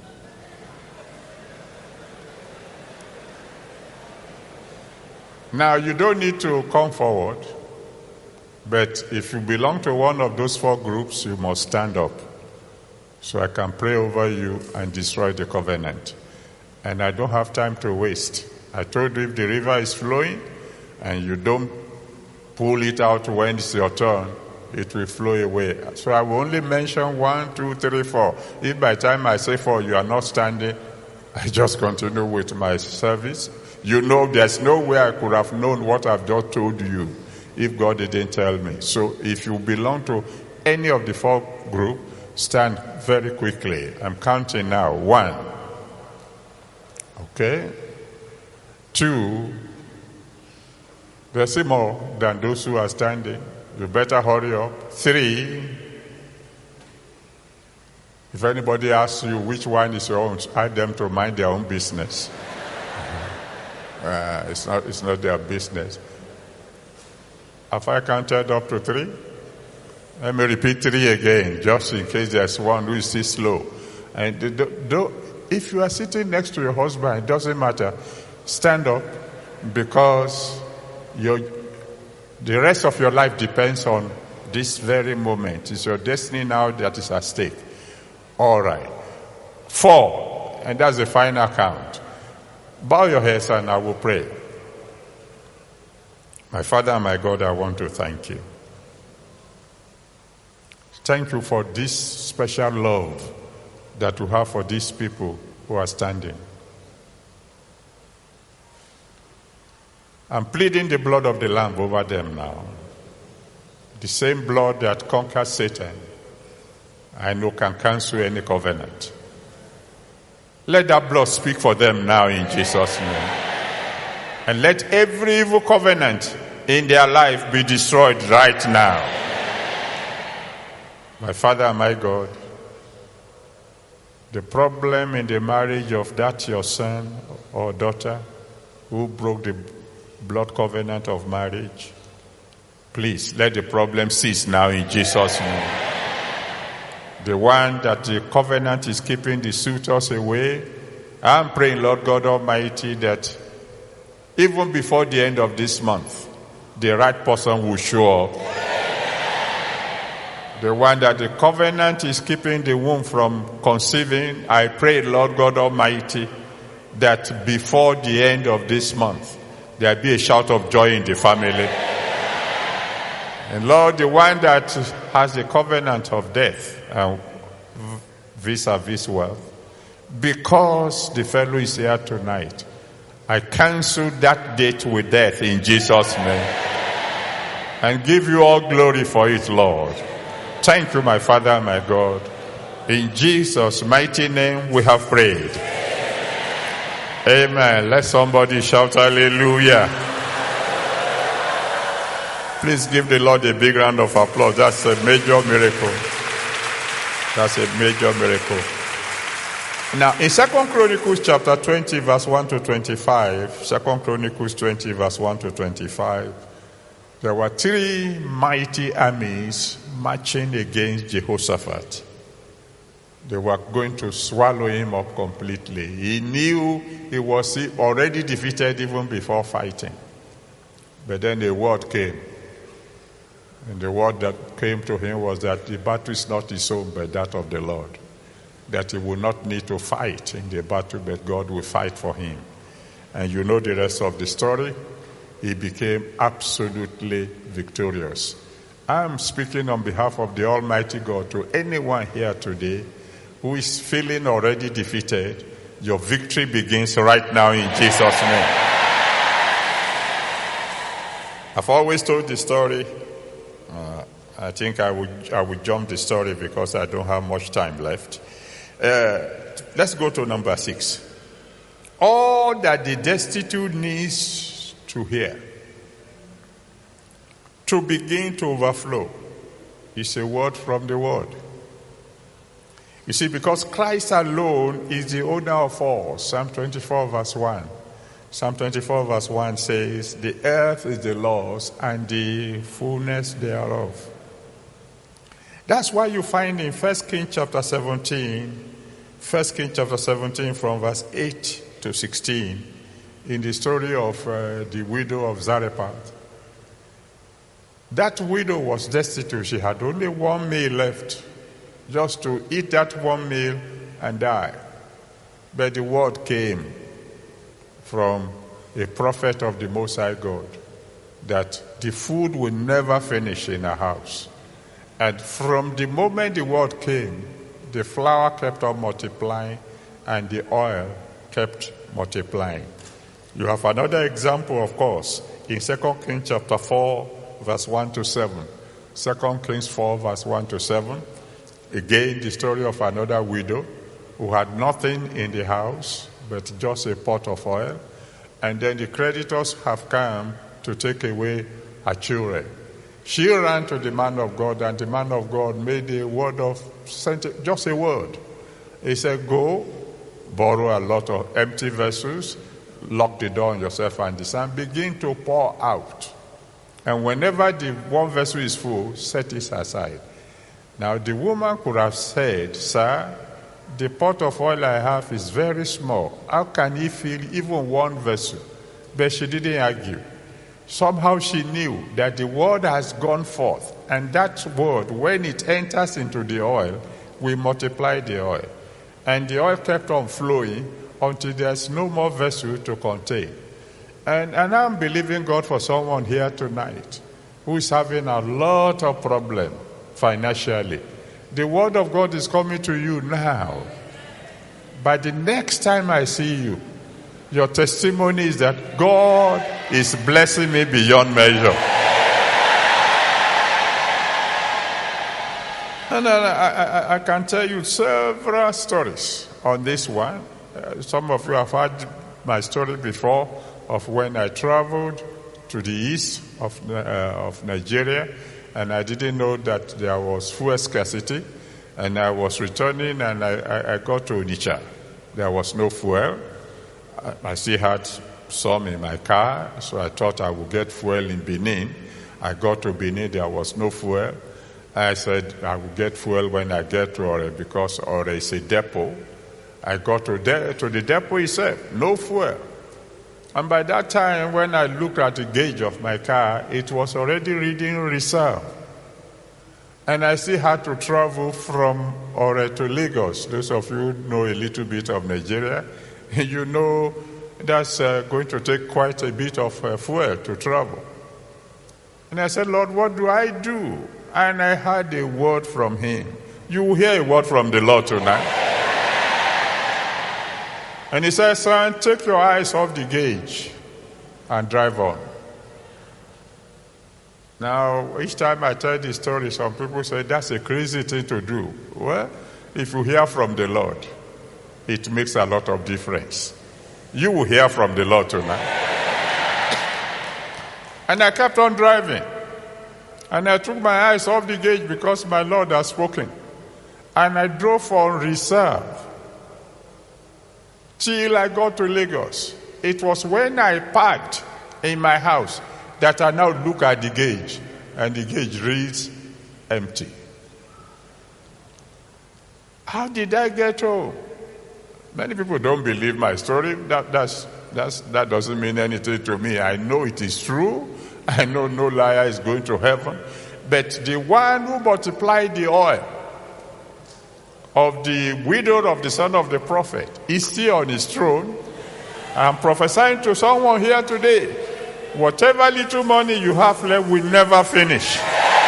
Now, you don't need to come forward, but if you belong to one of those four groups, you must stand up so I can pray over you and destroy the covenant. And I don't have time to waste. I told you if the river is flowing and you don't pull it out when it's your turn, it will flow away. So I will only mention one, two, three, four. If by the time I say four, you are not standing, I just continue with my service. You know, there's no way I could have known what I've just told you if God didn't tell me. So if you belong to any of the four groups, stand very quickly. I'm counting now. One. Okay. Two. There's more than those who are standing. You better hurry up. Three. If anybody asks you which one is your own, ask them to mind their own business. Uh, it's not, it's not their business. Have I counted up to three? Let me repeat three again, just in case there's one who is still slow. And the, the, the, if you are sitting next to your husband, it doesn't matter. Stand up, because your, the rest of your life depends on this very moment. It's your destiny now that is at stake. All right. Four, and that's the final count. Bow your heads and I will pray. My Father and my God, I want to thank you. Thank you for this special love that you have for these people who are standing. I'm pleading the blood of the Lamb over them now. The same blood that conquers Satan, I know can cancel any covenant. Let that blood speak for them now in Jesus' name. And let every evil covenant in their life be destroyed right now. My Father and my God, the problem in the marriage of that your son or daughter who broke the blood covenant of marriage, please let the problem cease now in Jesus' name. The one that the covenant is keeping the suitors away, I'm praying, Lord God Almighty, that even before the end of this month, the right person will show up. The one that the covenant is keeping the womb from conceiving, I pray, Lord God Almighty, that before the end of this month, there be a shout of joy in the family. And Lord, the one that has the covenant of death and vis-a-vis wealth, because the fellow is here tonight, I cancel that date with death in Jesus' name. And give you all glory for it, Lord. Thank you, my Father and my God. In Jesus' mighty name we have prayed. Amen. Let somebody shout hallelujah. Please give the Lord a big round of applause. That's a major miracle. That's a major miracle. Now, in Second Chronicles chapter twenty, verse one to twenty-five, Second Chronicles twenty, verse one to twenty-five, there were three mighty armies marching against Jehoshaphat. They were going to swallow him up completely. He knew he was already defeated even before fighting. But then the word came. And the word that came to him was that the battle is not his own, but that of the Lord. That he will not need to fight in the battle, but God will fight for him. And you know the rest of the story. He became absolutely victorious. I'm speaking on behalf of the Almighty God to anyone here today who is feeling already defeated. Your victory begins right now in Jesus' name. I've always told the story. Uh, I think I would I would jump the story because I don't have much time left. Uh, let's go to number six. All that the destitute needs to hear to begin to overflow is a word from the Word. You see, because Christ alone is the owner of all, Psalm twenty-four verse one. Psalm twenty-four verse one says, the earth is the Lord's and the fullness thereof. That's why you find in First Kings chapter seventeen, First Kings chapter seventeen from verse eight to sixteen, in the story of uh, the widow of Zarephath. That widow was destitute. She had only one meal left, just to eat that one meal and die. But the word came from a prophet of the Most High God that the food will never finish in her house. And from the moment the word came, the flour kept on multiplying and the oil kept multiplying. You have another example, of course, in Second Kings chapter four, verse one to seven. Second Kings four, verse one to seven. Again, the story of another widow who had nothing in the house but just a pot of oil. And then the creditors have come to take away her children. She ran to the man of God, and the man of God made a word of, just a word. He said, go, borrow a lot of empty vessels, lock the door on yourself and the son, begin to pour out. And whenever the one vessel is full, set it aside. Now the woman could have said, sir, the pot of oil I have is very small. How can he fill even one vessel? But she didn't argue. Somehow she knew that the word has gone forth, and that word, when it enters into the oil, will multiply the oil. And the oil kept on flowing until there's no more vessel to contain. And, and I'm believing God for someone here tonight who is having a lot of problem financially. The word of God is coming to you now. By the next time I see you, your testimony is that God is blessing me beyond measure. And I, I, I can tell you several stories on this one. Uh, some of you have heard my story before of when I traveled to the east of, uh, of Nigeria, and I didn't know that there was fuel scarcity, and I was returning and I, I, I got to Onitsha. There was no fuel. I, I still had some in my car, so I thought I would get fuel in Benin. I got to Benin, there was no fuel. I said I will get fuel when I get to Ore, because Ore is a depot. I got to, de- to the depot itself, no fuel. And by that time, when I looked at the gauge of my car, it was already reading reserve. And I still had to travel from Ore to Lagos. Those of you who know a little bit of Nigeria, you know that's uh, going to take quite a bit of uh, fuel to travel. And I said, Lord, what do I do? And I heard a word from him. You will hear a word from the Lord tonight. And he said, son, take your eyes off the gauge and drive on. Now, each time I tell this story, some people say, that's a crazy thing to do. Well, if you hear from the Lord, it makes a lot of difference. You will hear from the Lord tonight. And I kept on driving. And I took my eyes off the gauge because my Lord has spoken. And I drove for reserve till I got to Lagos. It was when I parked in my house that I now look at the gauge, and the gauge reads empty. How did I get home? Many people don't believe my story. That, that's, that's, that doesn't mean anything to me. I know it is true. I know no liar is going to heaven. But the one who multiplied the oil of the widow of the son of the prophet is still on his throne. I'm prophesying to someone here today. Whatever little money you have left will never finish.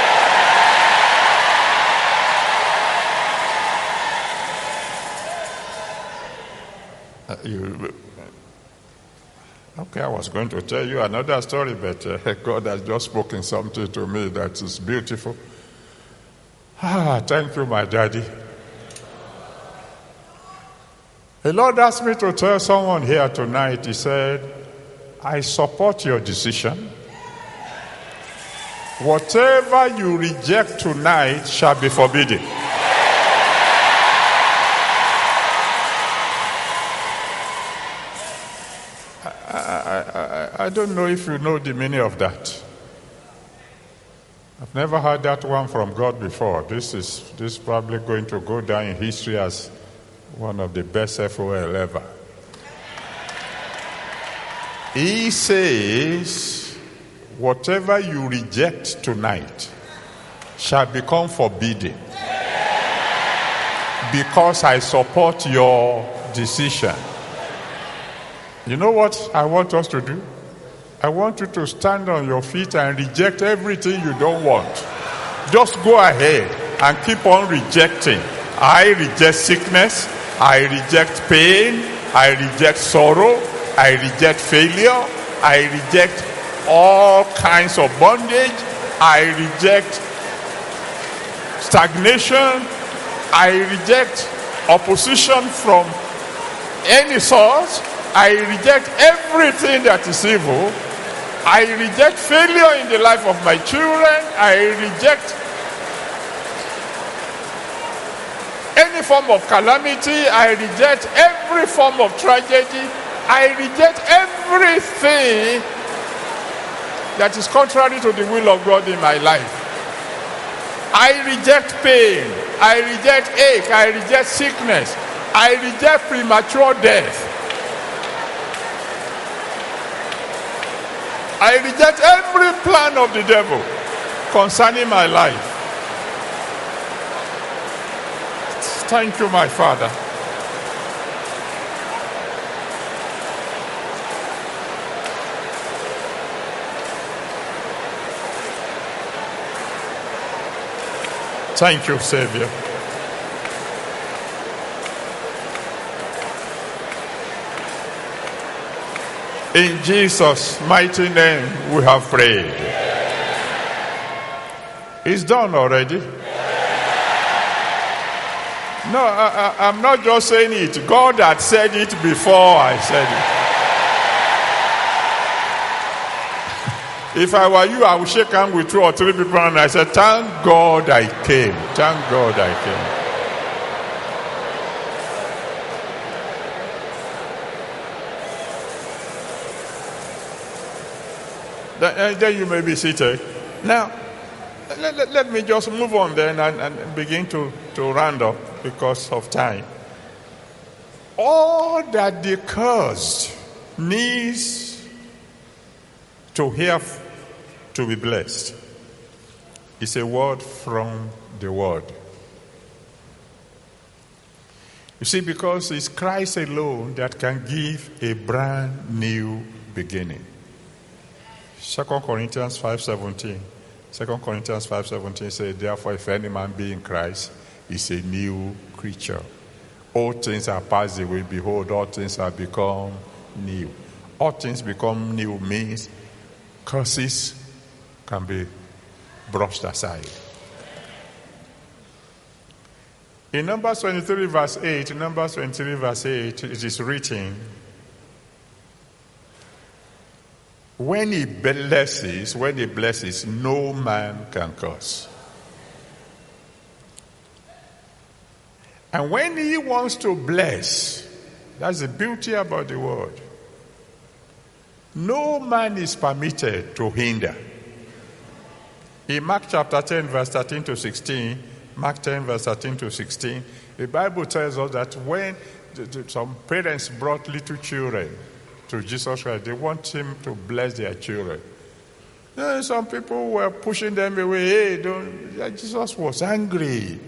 Uh, you, okay, I was going to tell you another story, but uh, God has just spoken something to me that is beautiful. Ah, thank you, my daddy. The Lord asked me to tell someone here tonight, he said, I support your decision. Whatever you reject tonight shall be forbidden. I don't know if you know the meaning of that. I've never heard that one from God before. This is this is probably going to go down in history as one of the best F O L ever. He says, whatever you reject tonight shall become forbidden because I support your decision. You know what I want us to do? I want you to stand on your feet and reject everything you don't want. Just go ahead and keep on rejecting. I reject sickness. I reject pain. I reject sorrow. I reject failure. I reject all kinds of bondage. I reject stagnation. I reject opposition from any source. I reject everything that is evil. I reject failure in the life of my children. I reject any form of calamity. I reject every form of tragedy. I reject everything that is contrary to the will of God in my life. I reject pain. I reject ache. I reject sickness. I reject premature death. I reject every plan of the devil concerning my life. Thank you, my Father. Thank you, Savior. In Jesus' mighty name we have prayed. It's done already. No, I, I, I'm not just saying it. God had said it before I said it. If I were you, I would shake hands with two or three people and I said, thank God I came. Thank God I came. Then you may be seated. Now, let, let, let me just move on then and, and begin to, to round up because of time. All that the cursed needs to hear to be blessed is a word from the word. You see, because it's Christ alone that can give a brand new beginning. Second Corinthians five seventeen. Second Corinthians five seventeen says, therefore, if any man be in Christ, is a new creature. All things are passed away. Behold, all things have become new. All things become new means curses can be brushed aside. In Numbers twenty-three verse eight, in Numbers twenty-three verse eight, it is written, when he blesses, when he blesses, no man can curse. And when he wants to bless, that's the beauty about the word. No man is permitted to hinder. In Mark chapter ten, verse thirteen to sixteen, Mark ten, verse thirteen to sixteen, the Bible tells us that when some parents brought little children to Jesus Christ, they want him to bless their children. Then some people were pushing them away. Hey, don't. Jesus was angry.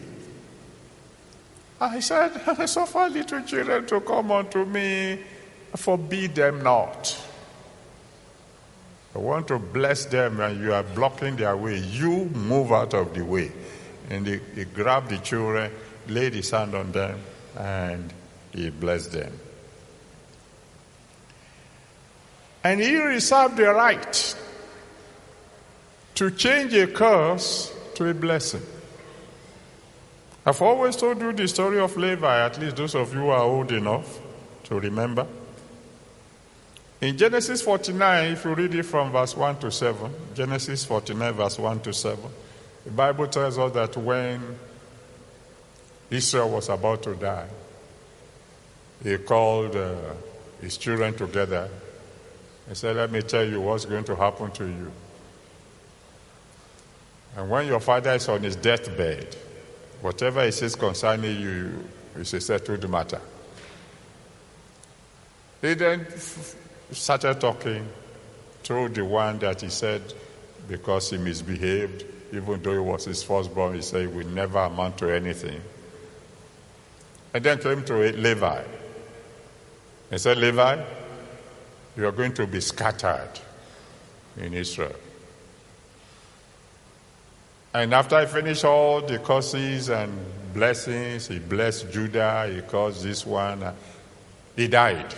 I said, suffer little children to come unto me, forbid them not. I want to bless them and you are blocking their way. You move out of the way. And he, he grabbed the children, laid his hand on them, and he blessed them. And he reserved the right to change a curse to a blessing. I've always told you the story of Levi, at least those of you who are old enough to remember. In Genesis forty-nine, if you read it from verse one to seven, Genesis forty-nine, verse one to seven, the Bible tells us that when Israel was about to die, he called uh, his children together He said, let me tell you what's going to happen to you. And when your father is on his deathbed, whatever he says concerning you is a settled matter. He then f- started talking, told the one that he said, because he misbehaved, even though he was his firstborn, he said he would never amount to anything. And then came to Levi. He said, Levi, you are going to be scattered in Israel. And after I finished all the curses and blessings, he blessed Judah, he caused this one, he died.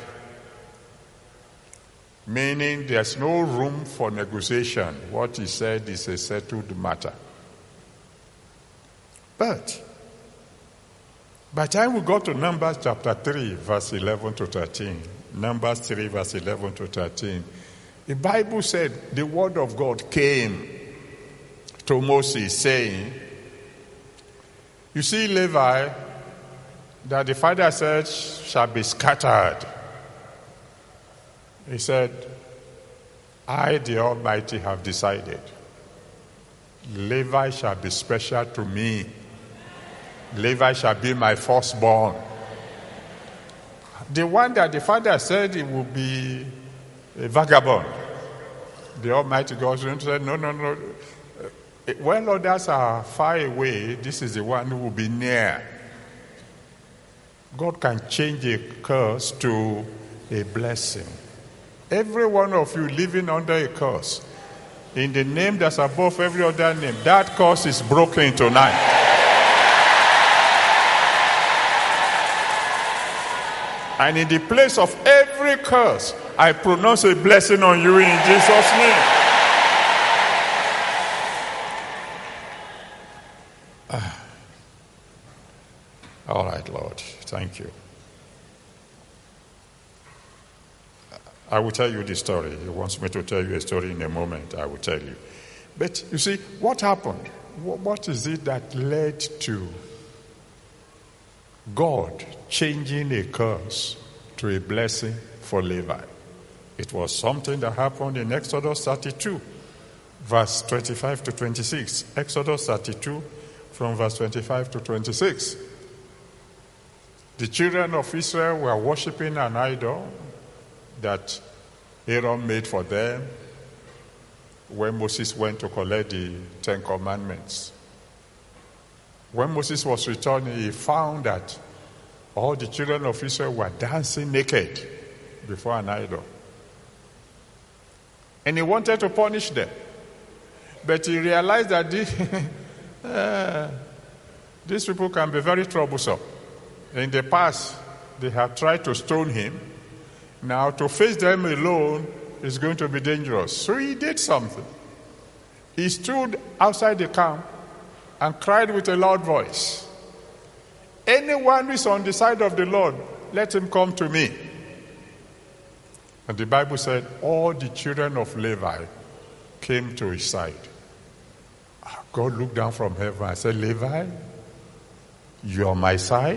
Meaning there's no room for negotiation. What he said is a settled matter. But by the time we go to Numbers chapter three, verse eleven to thirteen, Numbers three, verse eleven to thirteen, the Bible said the word of God came to Moses saying, you see, Levi, that the father said shall be scattered. He said, I, the Almighty, have decided. Levi shall be special to me. Levi shall be my firstborn. The one that the father said he would be a vagabond. The Almighty God said, no, no, no. When others are far away, this is the one who will be near. God can change a curse to a blessing. Every one of you living under a curse, in the name that's above every other name, that curse is broken tonight. And in the place of every curse, I pronounce a blessing on you in Jesus' name. Ah. All right, Lord. Thank you. I will tell you the story. He wants me to tell you a story in a moment. I will tell you. But you see, what happened? What is it that led to God changing a curse to a blessing for Levi? It was something that happened in Exodus thirty-two, verse twenty-five to twenty-six. Exodus thirty-two, from verse twenty-five to twenty-six. The children of Israel were worshiping an idol that Aaron made for them when Moses went to collect the Ten Commandments. When Moses was returning, he found that all the children of Israel were dancing naked before an idol. And he wanted to punish them. But he realized that this, uh, these people can be very troublesome. In the past, they have tried to stone him. Now, to face them alone is going to be dangerous. So he did something. He stood outside the camp and cried with a loud voice, anyone who is on the side of the Lord, let him come to me. And the Bible said all the children of Levi came to his side. God looked down from heaven and said, Levi, you're on my side?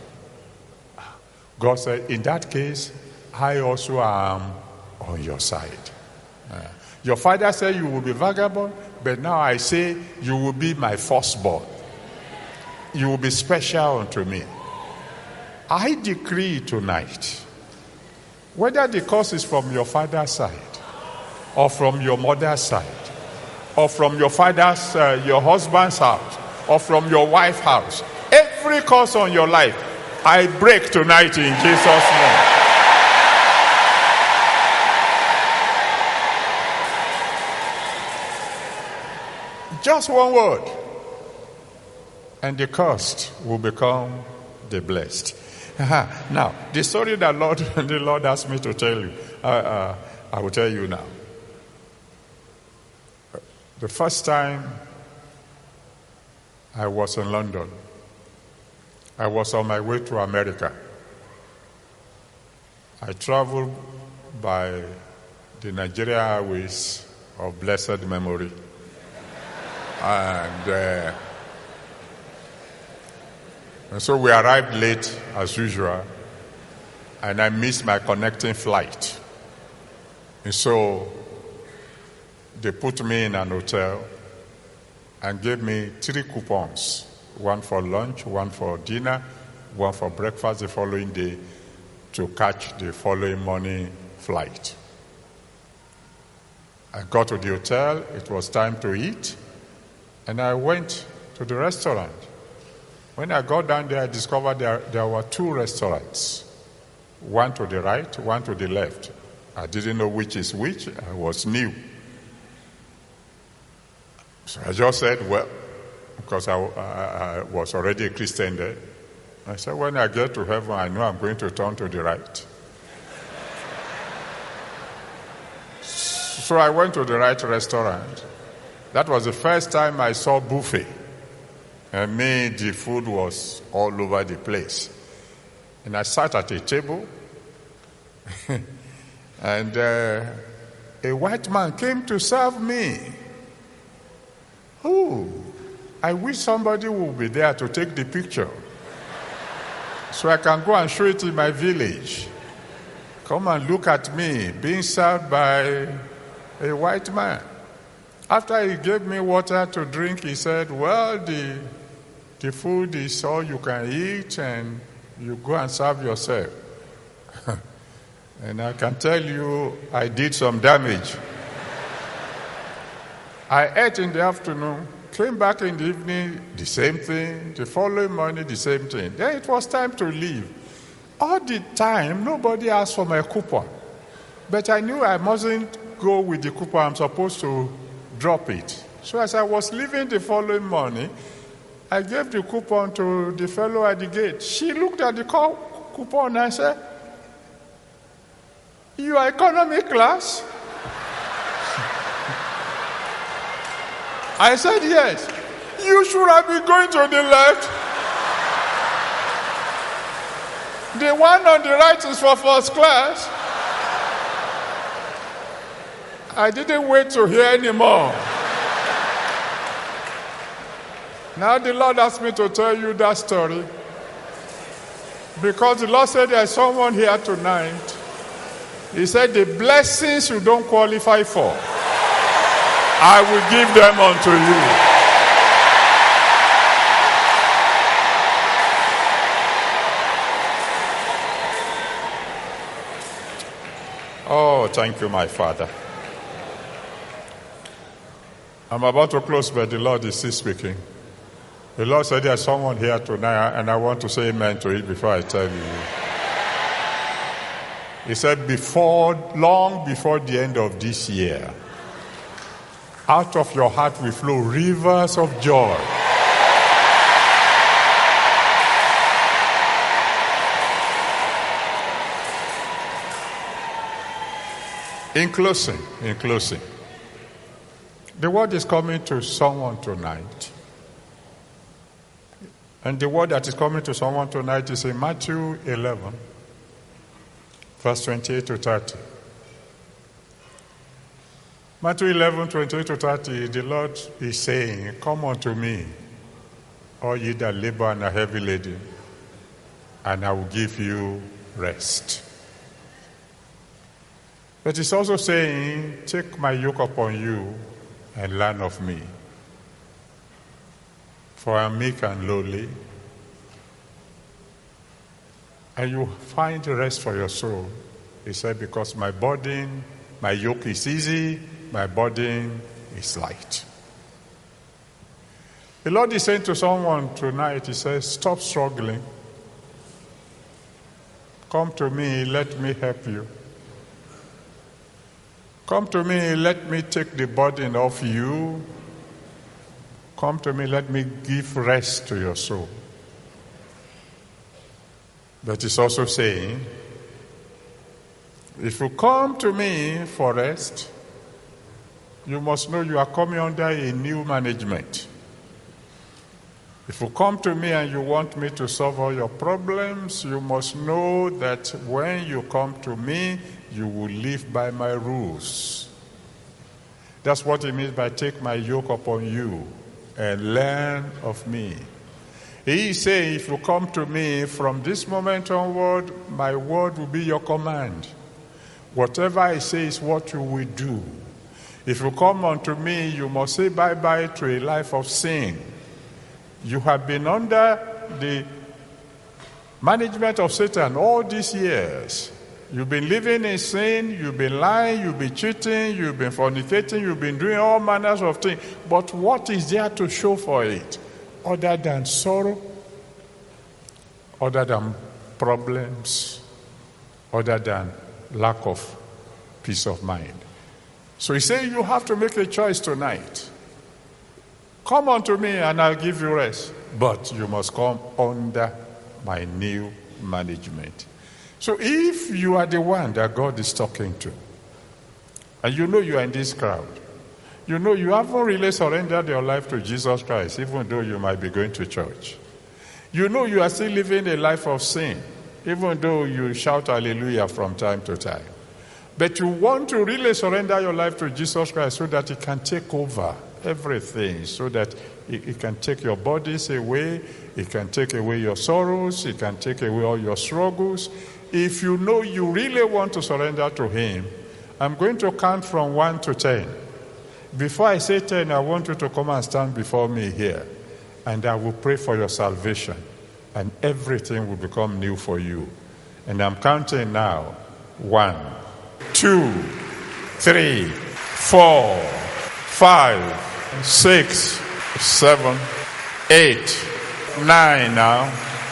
God said, in that case, I also am on your side. Uh, your father said you will be vagabond, but now I say you will be my firstborn. You will be special unto me. I decree tonight, whether the curse is from your father's side, or from your mother's side, or from your father's, uh, your husband's house, or from your wife's house, every curse on your life, I break tonight in Jesus' name. Just one word, and the cursed will become the blessed. Now, the story that Lord, the Lord asked me to tell you, uh, uh, I will tell you now. The first time I was in London, I was on my way to America. I traveled by the Nigeria Airways of blessed memory. And, uh, and so we arrived late as usual, and I missed my connecting flight. And so they put me in an hotel and gave me three coupons, one for lunch, one for dinner, one for breakfast the following day, to catch the following morning flight. I got to the hotel, it was time to eat, and I went to the restaurant. When I got down there, I discovered there, there were two restaurants, one to the right, one to the left. I didn't know which is which, I was new. So I just said, well, because I, I, I was already a Christian there, I said, when I get to heaven, I know I'm going to turn to the right. So I went to the right restaurant. That was the first time I saw buffet. And me, the food was all over the place. And I sat at a table, and uh, a white man came to serve me. Oh, I wish somebody would be there to take the picture, so I can go and show it in my village. Come and look at me being served by a white man. After he gave me water to drink, he said, well, the, the food is all you can eat, and you go and serve yourself. And I can tell you, I did some damage. I ate in the afternoon, came back in the evening, the same thing, the following morning, the same thing. Then it was time to leave. All the time, nobody asked for my coupon. But I knew I mustn't go with the coupon. I'm supposed to drop it. So as I was leaving the following morning, I gave the coupon to the fellow at the gate. She looked at the coupon and said, you are economy class? I said, yes. You should have been going to the left. The one on the right is for first class. I didn't wait to hear anymore. Now the Lord asked me to tell you that story, because the Lord said there's someone here tonight. He said the blessings you don't qualify for, I will give them unto you. Oh, thank you, my Father. I'm about to close, but the Lord is still speaking. The Lord said there's someone here tonight, and I want to say amen to it before I tell you. He said, before, long before the end of this year, out of your heart will flow rivers of joy. In closing, in closing, the word is coming to someone tonight. And the word that is coming to someone tonight is in Matthew eleven, verse twenty-eight to thirty. Matthew eleven, twenty-eight to thirty, the Lord is saying, come unto me, all ye that labor and are heavy laden, and I will give you rest. But it's also saying, take my yoke upon you and learn of me. For I am meek and lowly, and you find rest for your soul. He said, because my burden, my yoke is easy, my burden is light. The Lord is saying to someone tonight, he says, stop struggling. Come to me, let me help you. Come to me, let me take the burden off you. Come to me, let me give rest to your soul. But it's also saying, if you come to me for rest, you must know you are coming under a new management. If you come to me and you want me to solve all your problems, you must know that when you come to me, you will live by my rules. That's what it means by take my yoke upon you and learn of me. He is saying, if you come to me from this moment onward, my word will be your command. Whatever I say is what you will do. If you come unto me, you must say bye-bye to a life of sin. You have been under the management of Satan all these years. You've been living in sin, you've been lying, you've been cheating, you've been fornicating, you've been doing all manners of things. But what is there to show for it? Other than sorrow, other than problems, other than lack of peace of mind. So he said, you have to make a choice tonight. Come unto me and I'll give you rest. But you must come under my new management. So if you are the one that God is talking to, and you know you are in this crowd, you know you haven't really surrendered your life to Jesus Christ, even though you might be going to church. You know you are still living a life of sin, even though you shout hallelujah from time to time. But you want to really surrender your life to Jesus Christ so that he can take over everything, so that he, he can take your bodies away, he can take away your sorrows, he can take away all your struggles. If you know you really want to surrender to him, I'm going to count from one to ten. Before I say ten, I want you to come and stand before me here, and I will pray for your salvation, and everything will become new for you. And I'm counting now. One, two, three, four, five, six, seven, eight, nine now.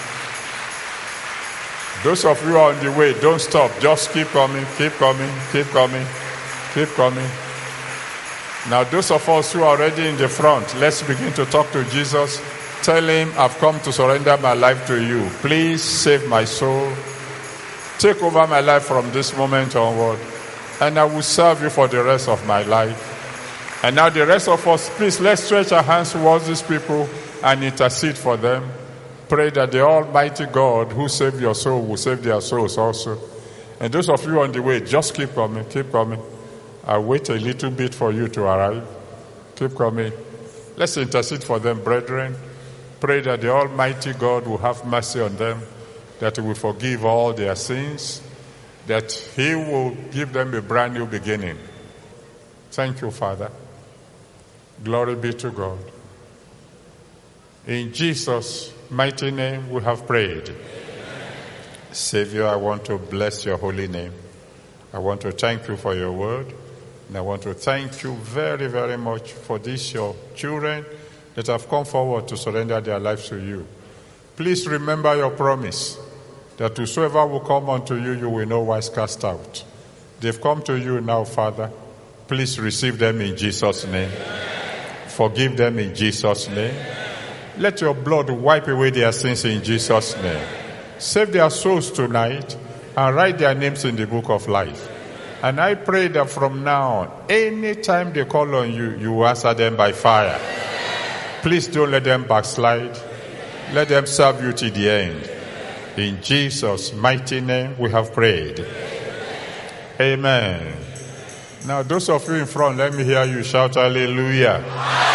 Those of you who are on the way, don't stop. Just keep coming, keep coming, keep coming, keep coming. Now those of us who are already in the front, let's begin to talk to Jesus. Tell him, I've come to surrender my life to you. Please save my soul. Take over my life from this moment onward. And I will serve you for the rest of my life. And now the rest of us, please, let's stretch our hands towards these people and intercede for them. Pray that the Almighty God who saved your soul will save their souls also. And those of you on the way, just keep coming, keep coming. I'll wait a little bit for you to arrive. Keep coming. Let's intercede for them, brethren. Pray that the Almighty God will have mercy on them, that he will forgive all their sins, that he will give them a brand new beginning. Thank you, Father. Glory be to God. In Jesus' mighty name we have prayed. Amen. Savior, I want to bless your holy name. I want to thank you for your word. And I want to thank you very, very much for these your children that have come forward to surrender their lives to you. Please remember your promise that whosoever will come unto you, you will no wise cast out. They've come to you now, Father. Please receive them in Jesus' name. Amen. Forgive them in Jesus' name. Amen. Let your blood wipe away their sins in Jesus' name. Save their souls tonight and write their names in the book of life. And I pray that from now, anytime they call on you, you will answer them by fire. Please don't let them backslide. Let them serve you to the end. In Jesus' mighty name we have prayed. Amen. Now those of you in front, let me hear you shout hallelujah.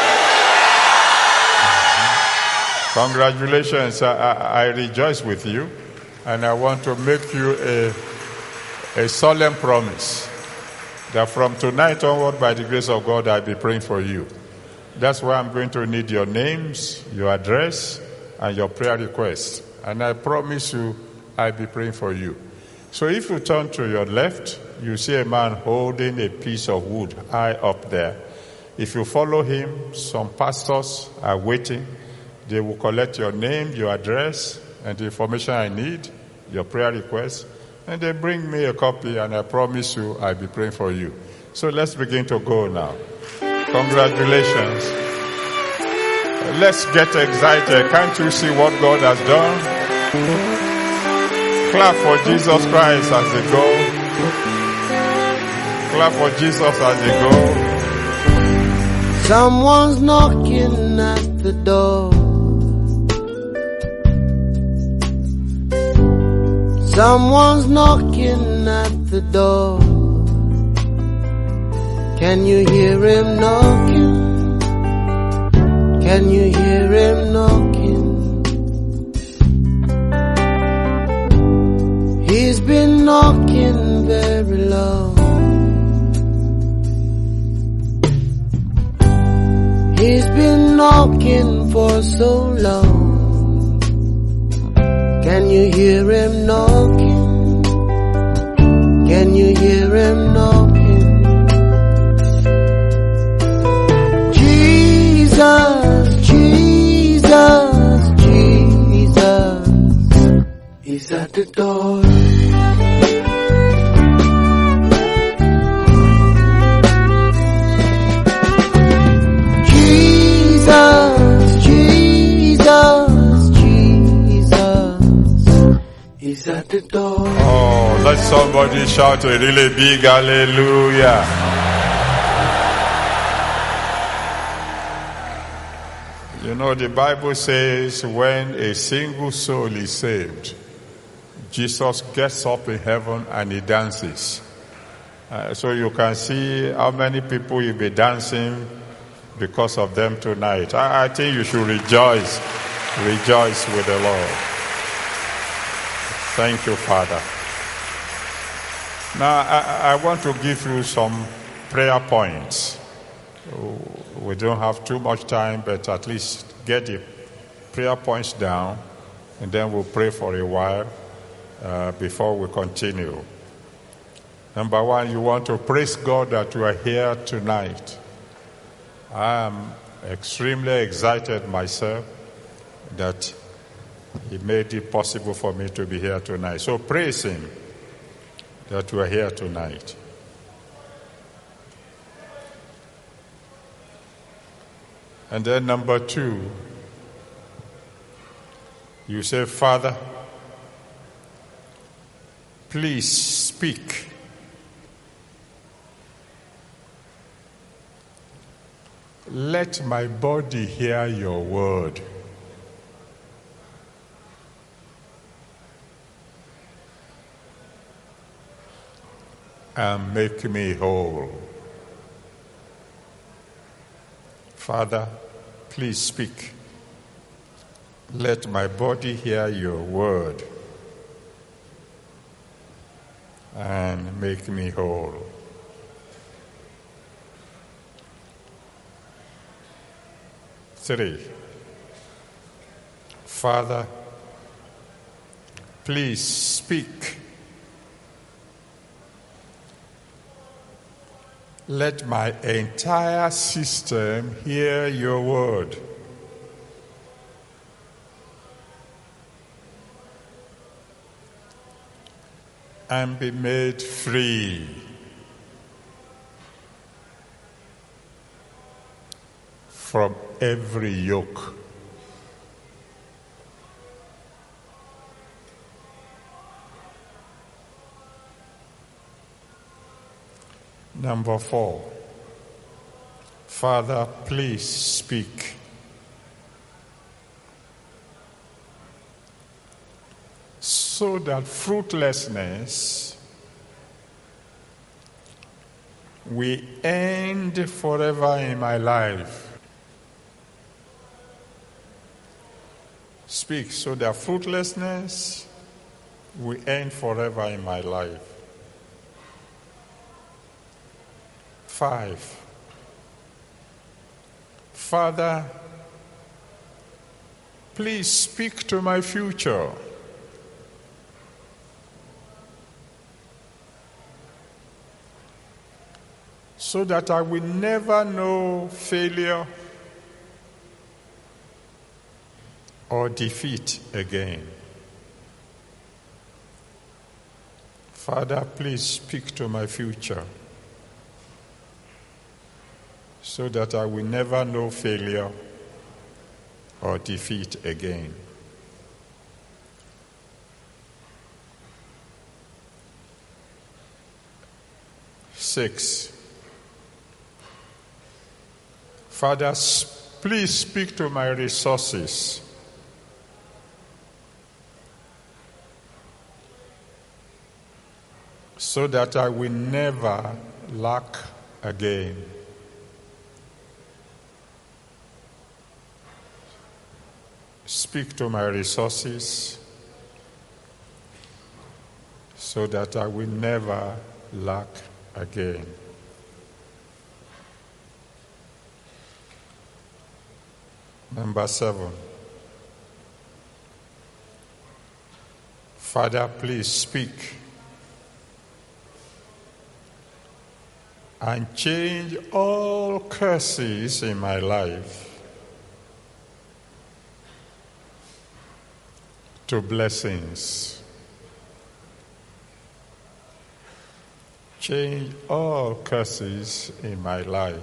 Congratulations. I, I, I rejoice with you, and I want to make you a, a solemn promise that from tonight onward, by the grace of God, I'll be praying for you. That's why I'm going to need your names, your address, and your prayer requests. And I promise you, I'll be praying for you. So if you turn to your left, you see a man holding a piece of wood high up there. If you follow him, some pastors are waiting. They will collect your name, your address, and the information I need, your prayer request, and they bring me a copy, and I promise you I'll be praying for you. So let's begin to go now. Congratulations. Let's get excited. Can't you see what God has done? Clap for Jesus Christ as they go. Clap for Jesus as they go. Someone's knocking at the door. Someone's knocking at the door. Can you hear him knocking? Can you hear him knocking? He's been knocking very alone. He's been knocking for so long. Can you hear him knocking? Can you hear him knocking? Jesus, Jesus, Jesus is at the door. Jesus, Jesus, Jesus is at the door. Oh, let somebody shout a really big hallelujah. You know, the Bible says when a single soul is saved, Jesus gets up in heaven and he dances. Uh, so you can see how many people will be dancing because of them tonight. I, I think you should rejoice, rejoice with the Lord. Thank you, Father. Now, I, I want to give you some prayer points. We don't have too much time, but at least get the prayer points down, and then we'll pray for a while uh, before we continue. Number one, you want to praise God that you are here tonight. I am extremely excited myself that He made it possible for me to be here tonight. So praise Him that you are here tonight. And then number two, you say, Father, please speak. Let my body hear your word. And make me whole. Father, please speak. Let my body hear your word. And make me whole. Three. Father, please speak. Let my entire system hear your word. And be made free. From every yoke. Number four, Father, please speak. So that fruitlessness will end forever in my life. Speak so that fruitlessness will end forever in my life. Five. Father, please speak to my future. So that I will never know failure or defeat again. Father, please speak to my future so that I will never know failure or defeat again. Six. Father, please speak to my resources. So that I will never lack again. Speak to my resources so that I will never lack again. Number seven. Father, please speak and change all curses in my life to blessings. Change all curses in my life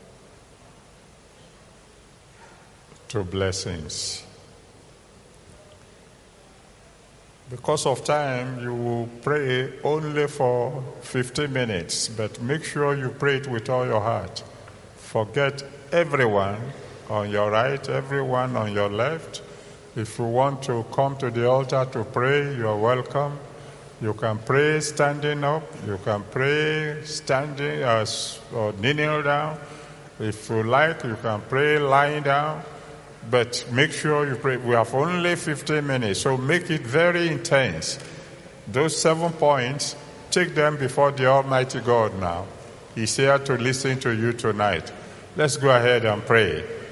to blessings. Because of time, you will pray only for fifteen minutes, but make sure you pray it with all your heart. Forget everyone on your right, everyone on your left. If you want to come to the altar to pray, you are welcome. You can pray standing up. You can pray standing as, or kneeling down. If you like, you can pray lying down. But make sure you pray. We have only fifteen minutes, so make it very intense. Those seven points, take them before the Almighty God now. He's here to listen to you tonight. Let's go ahead and pray.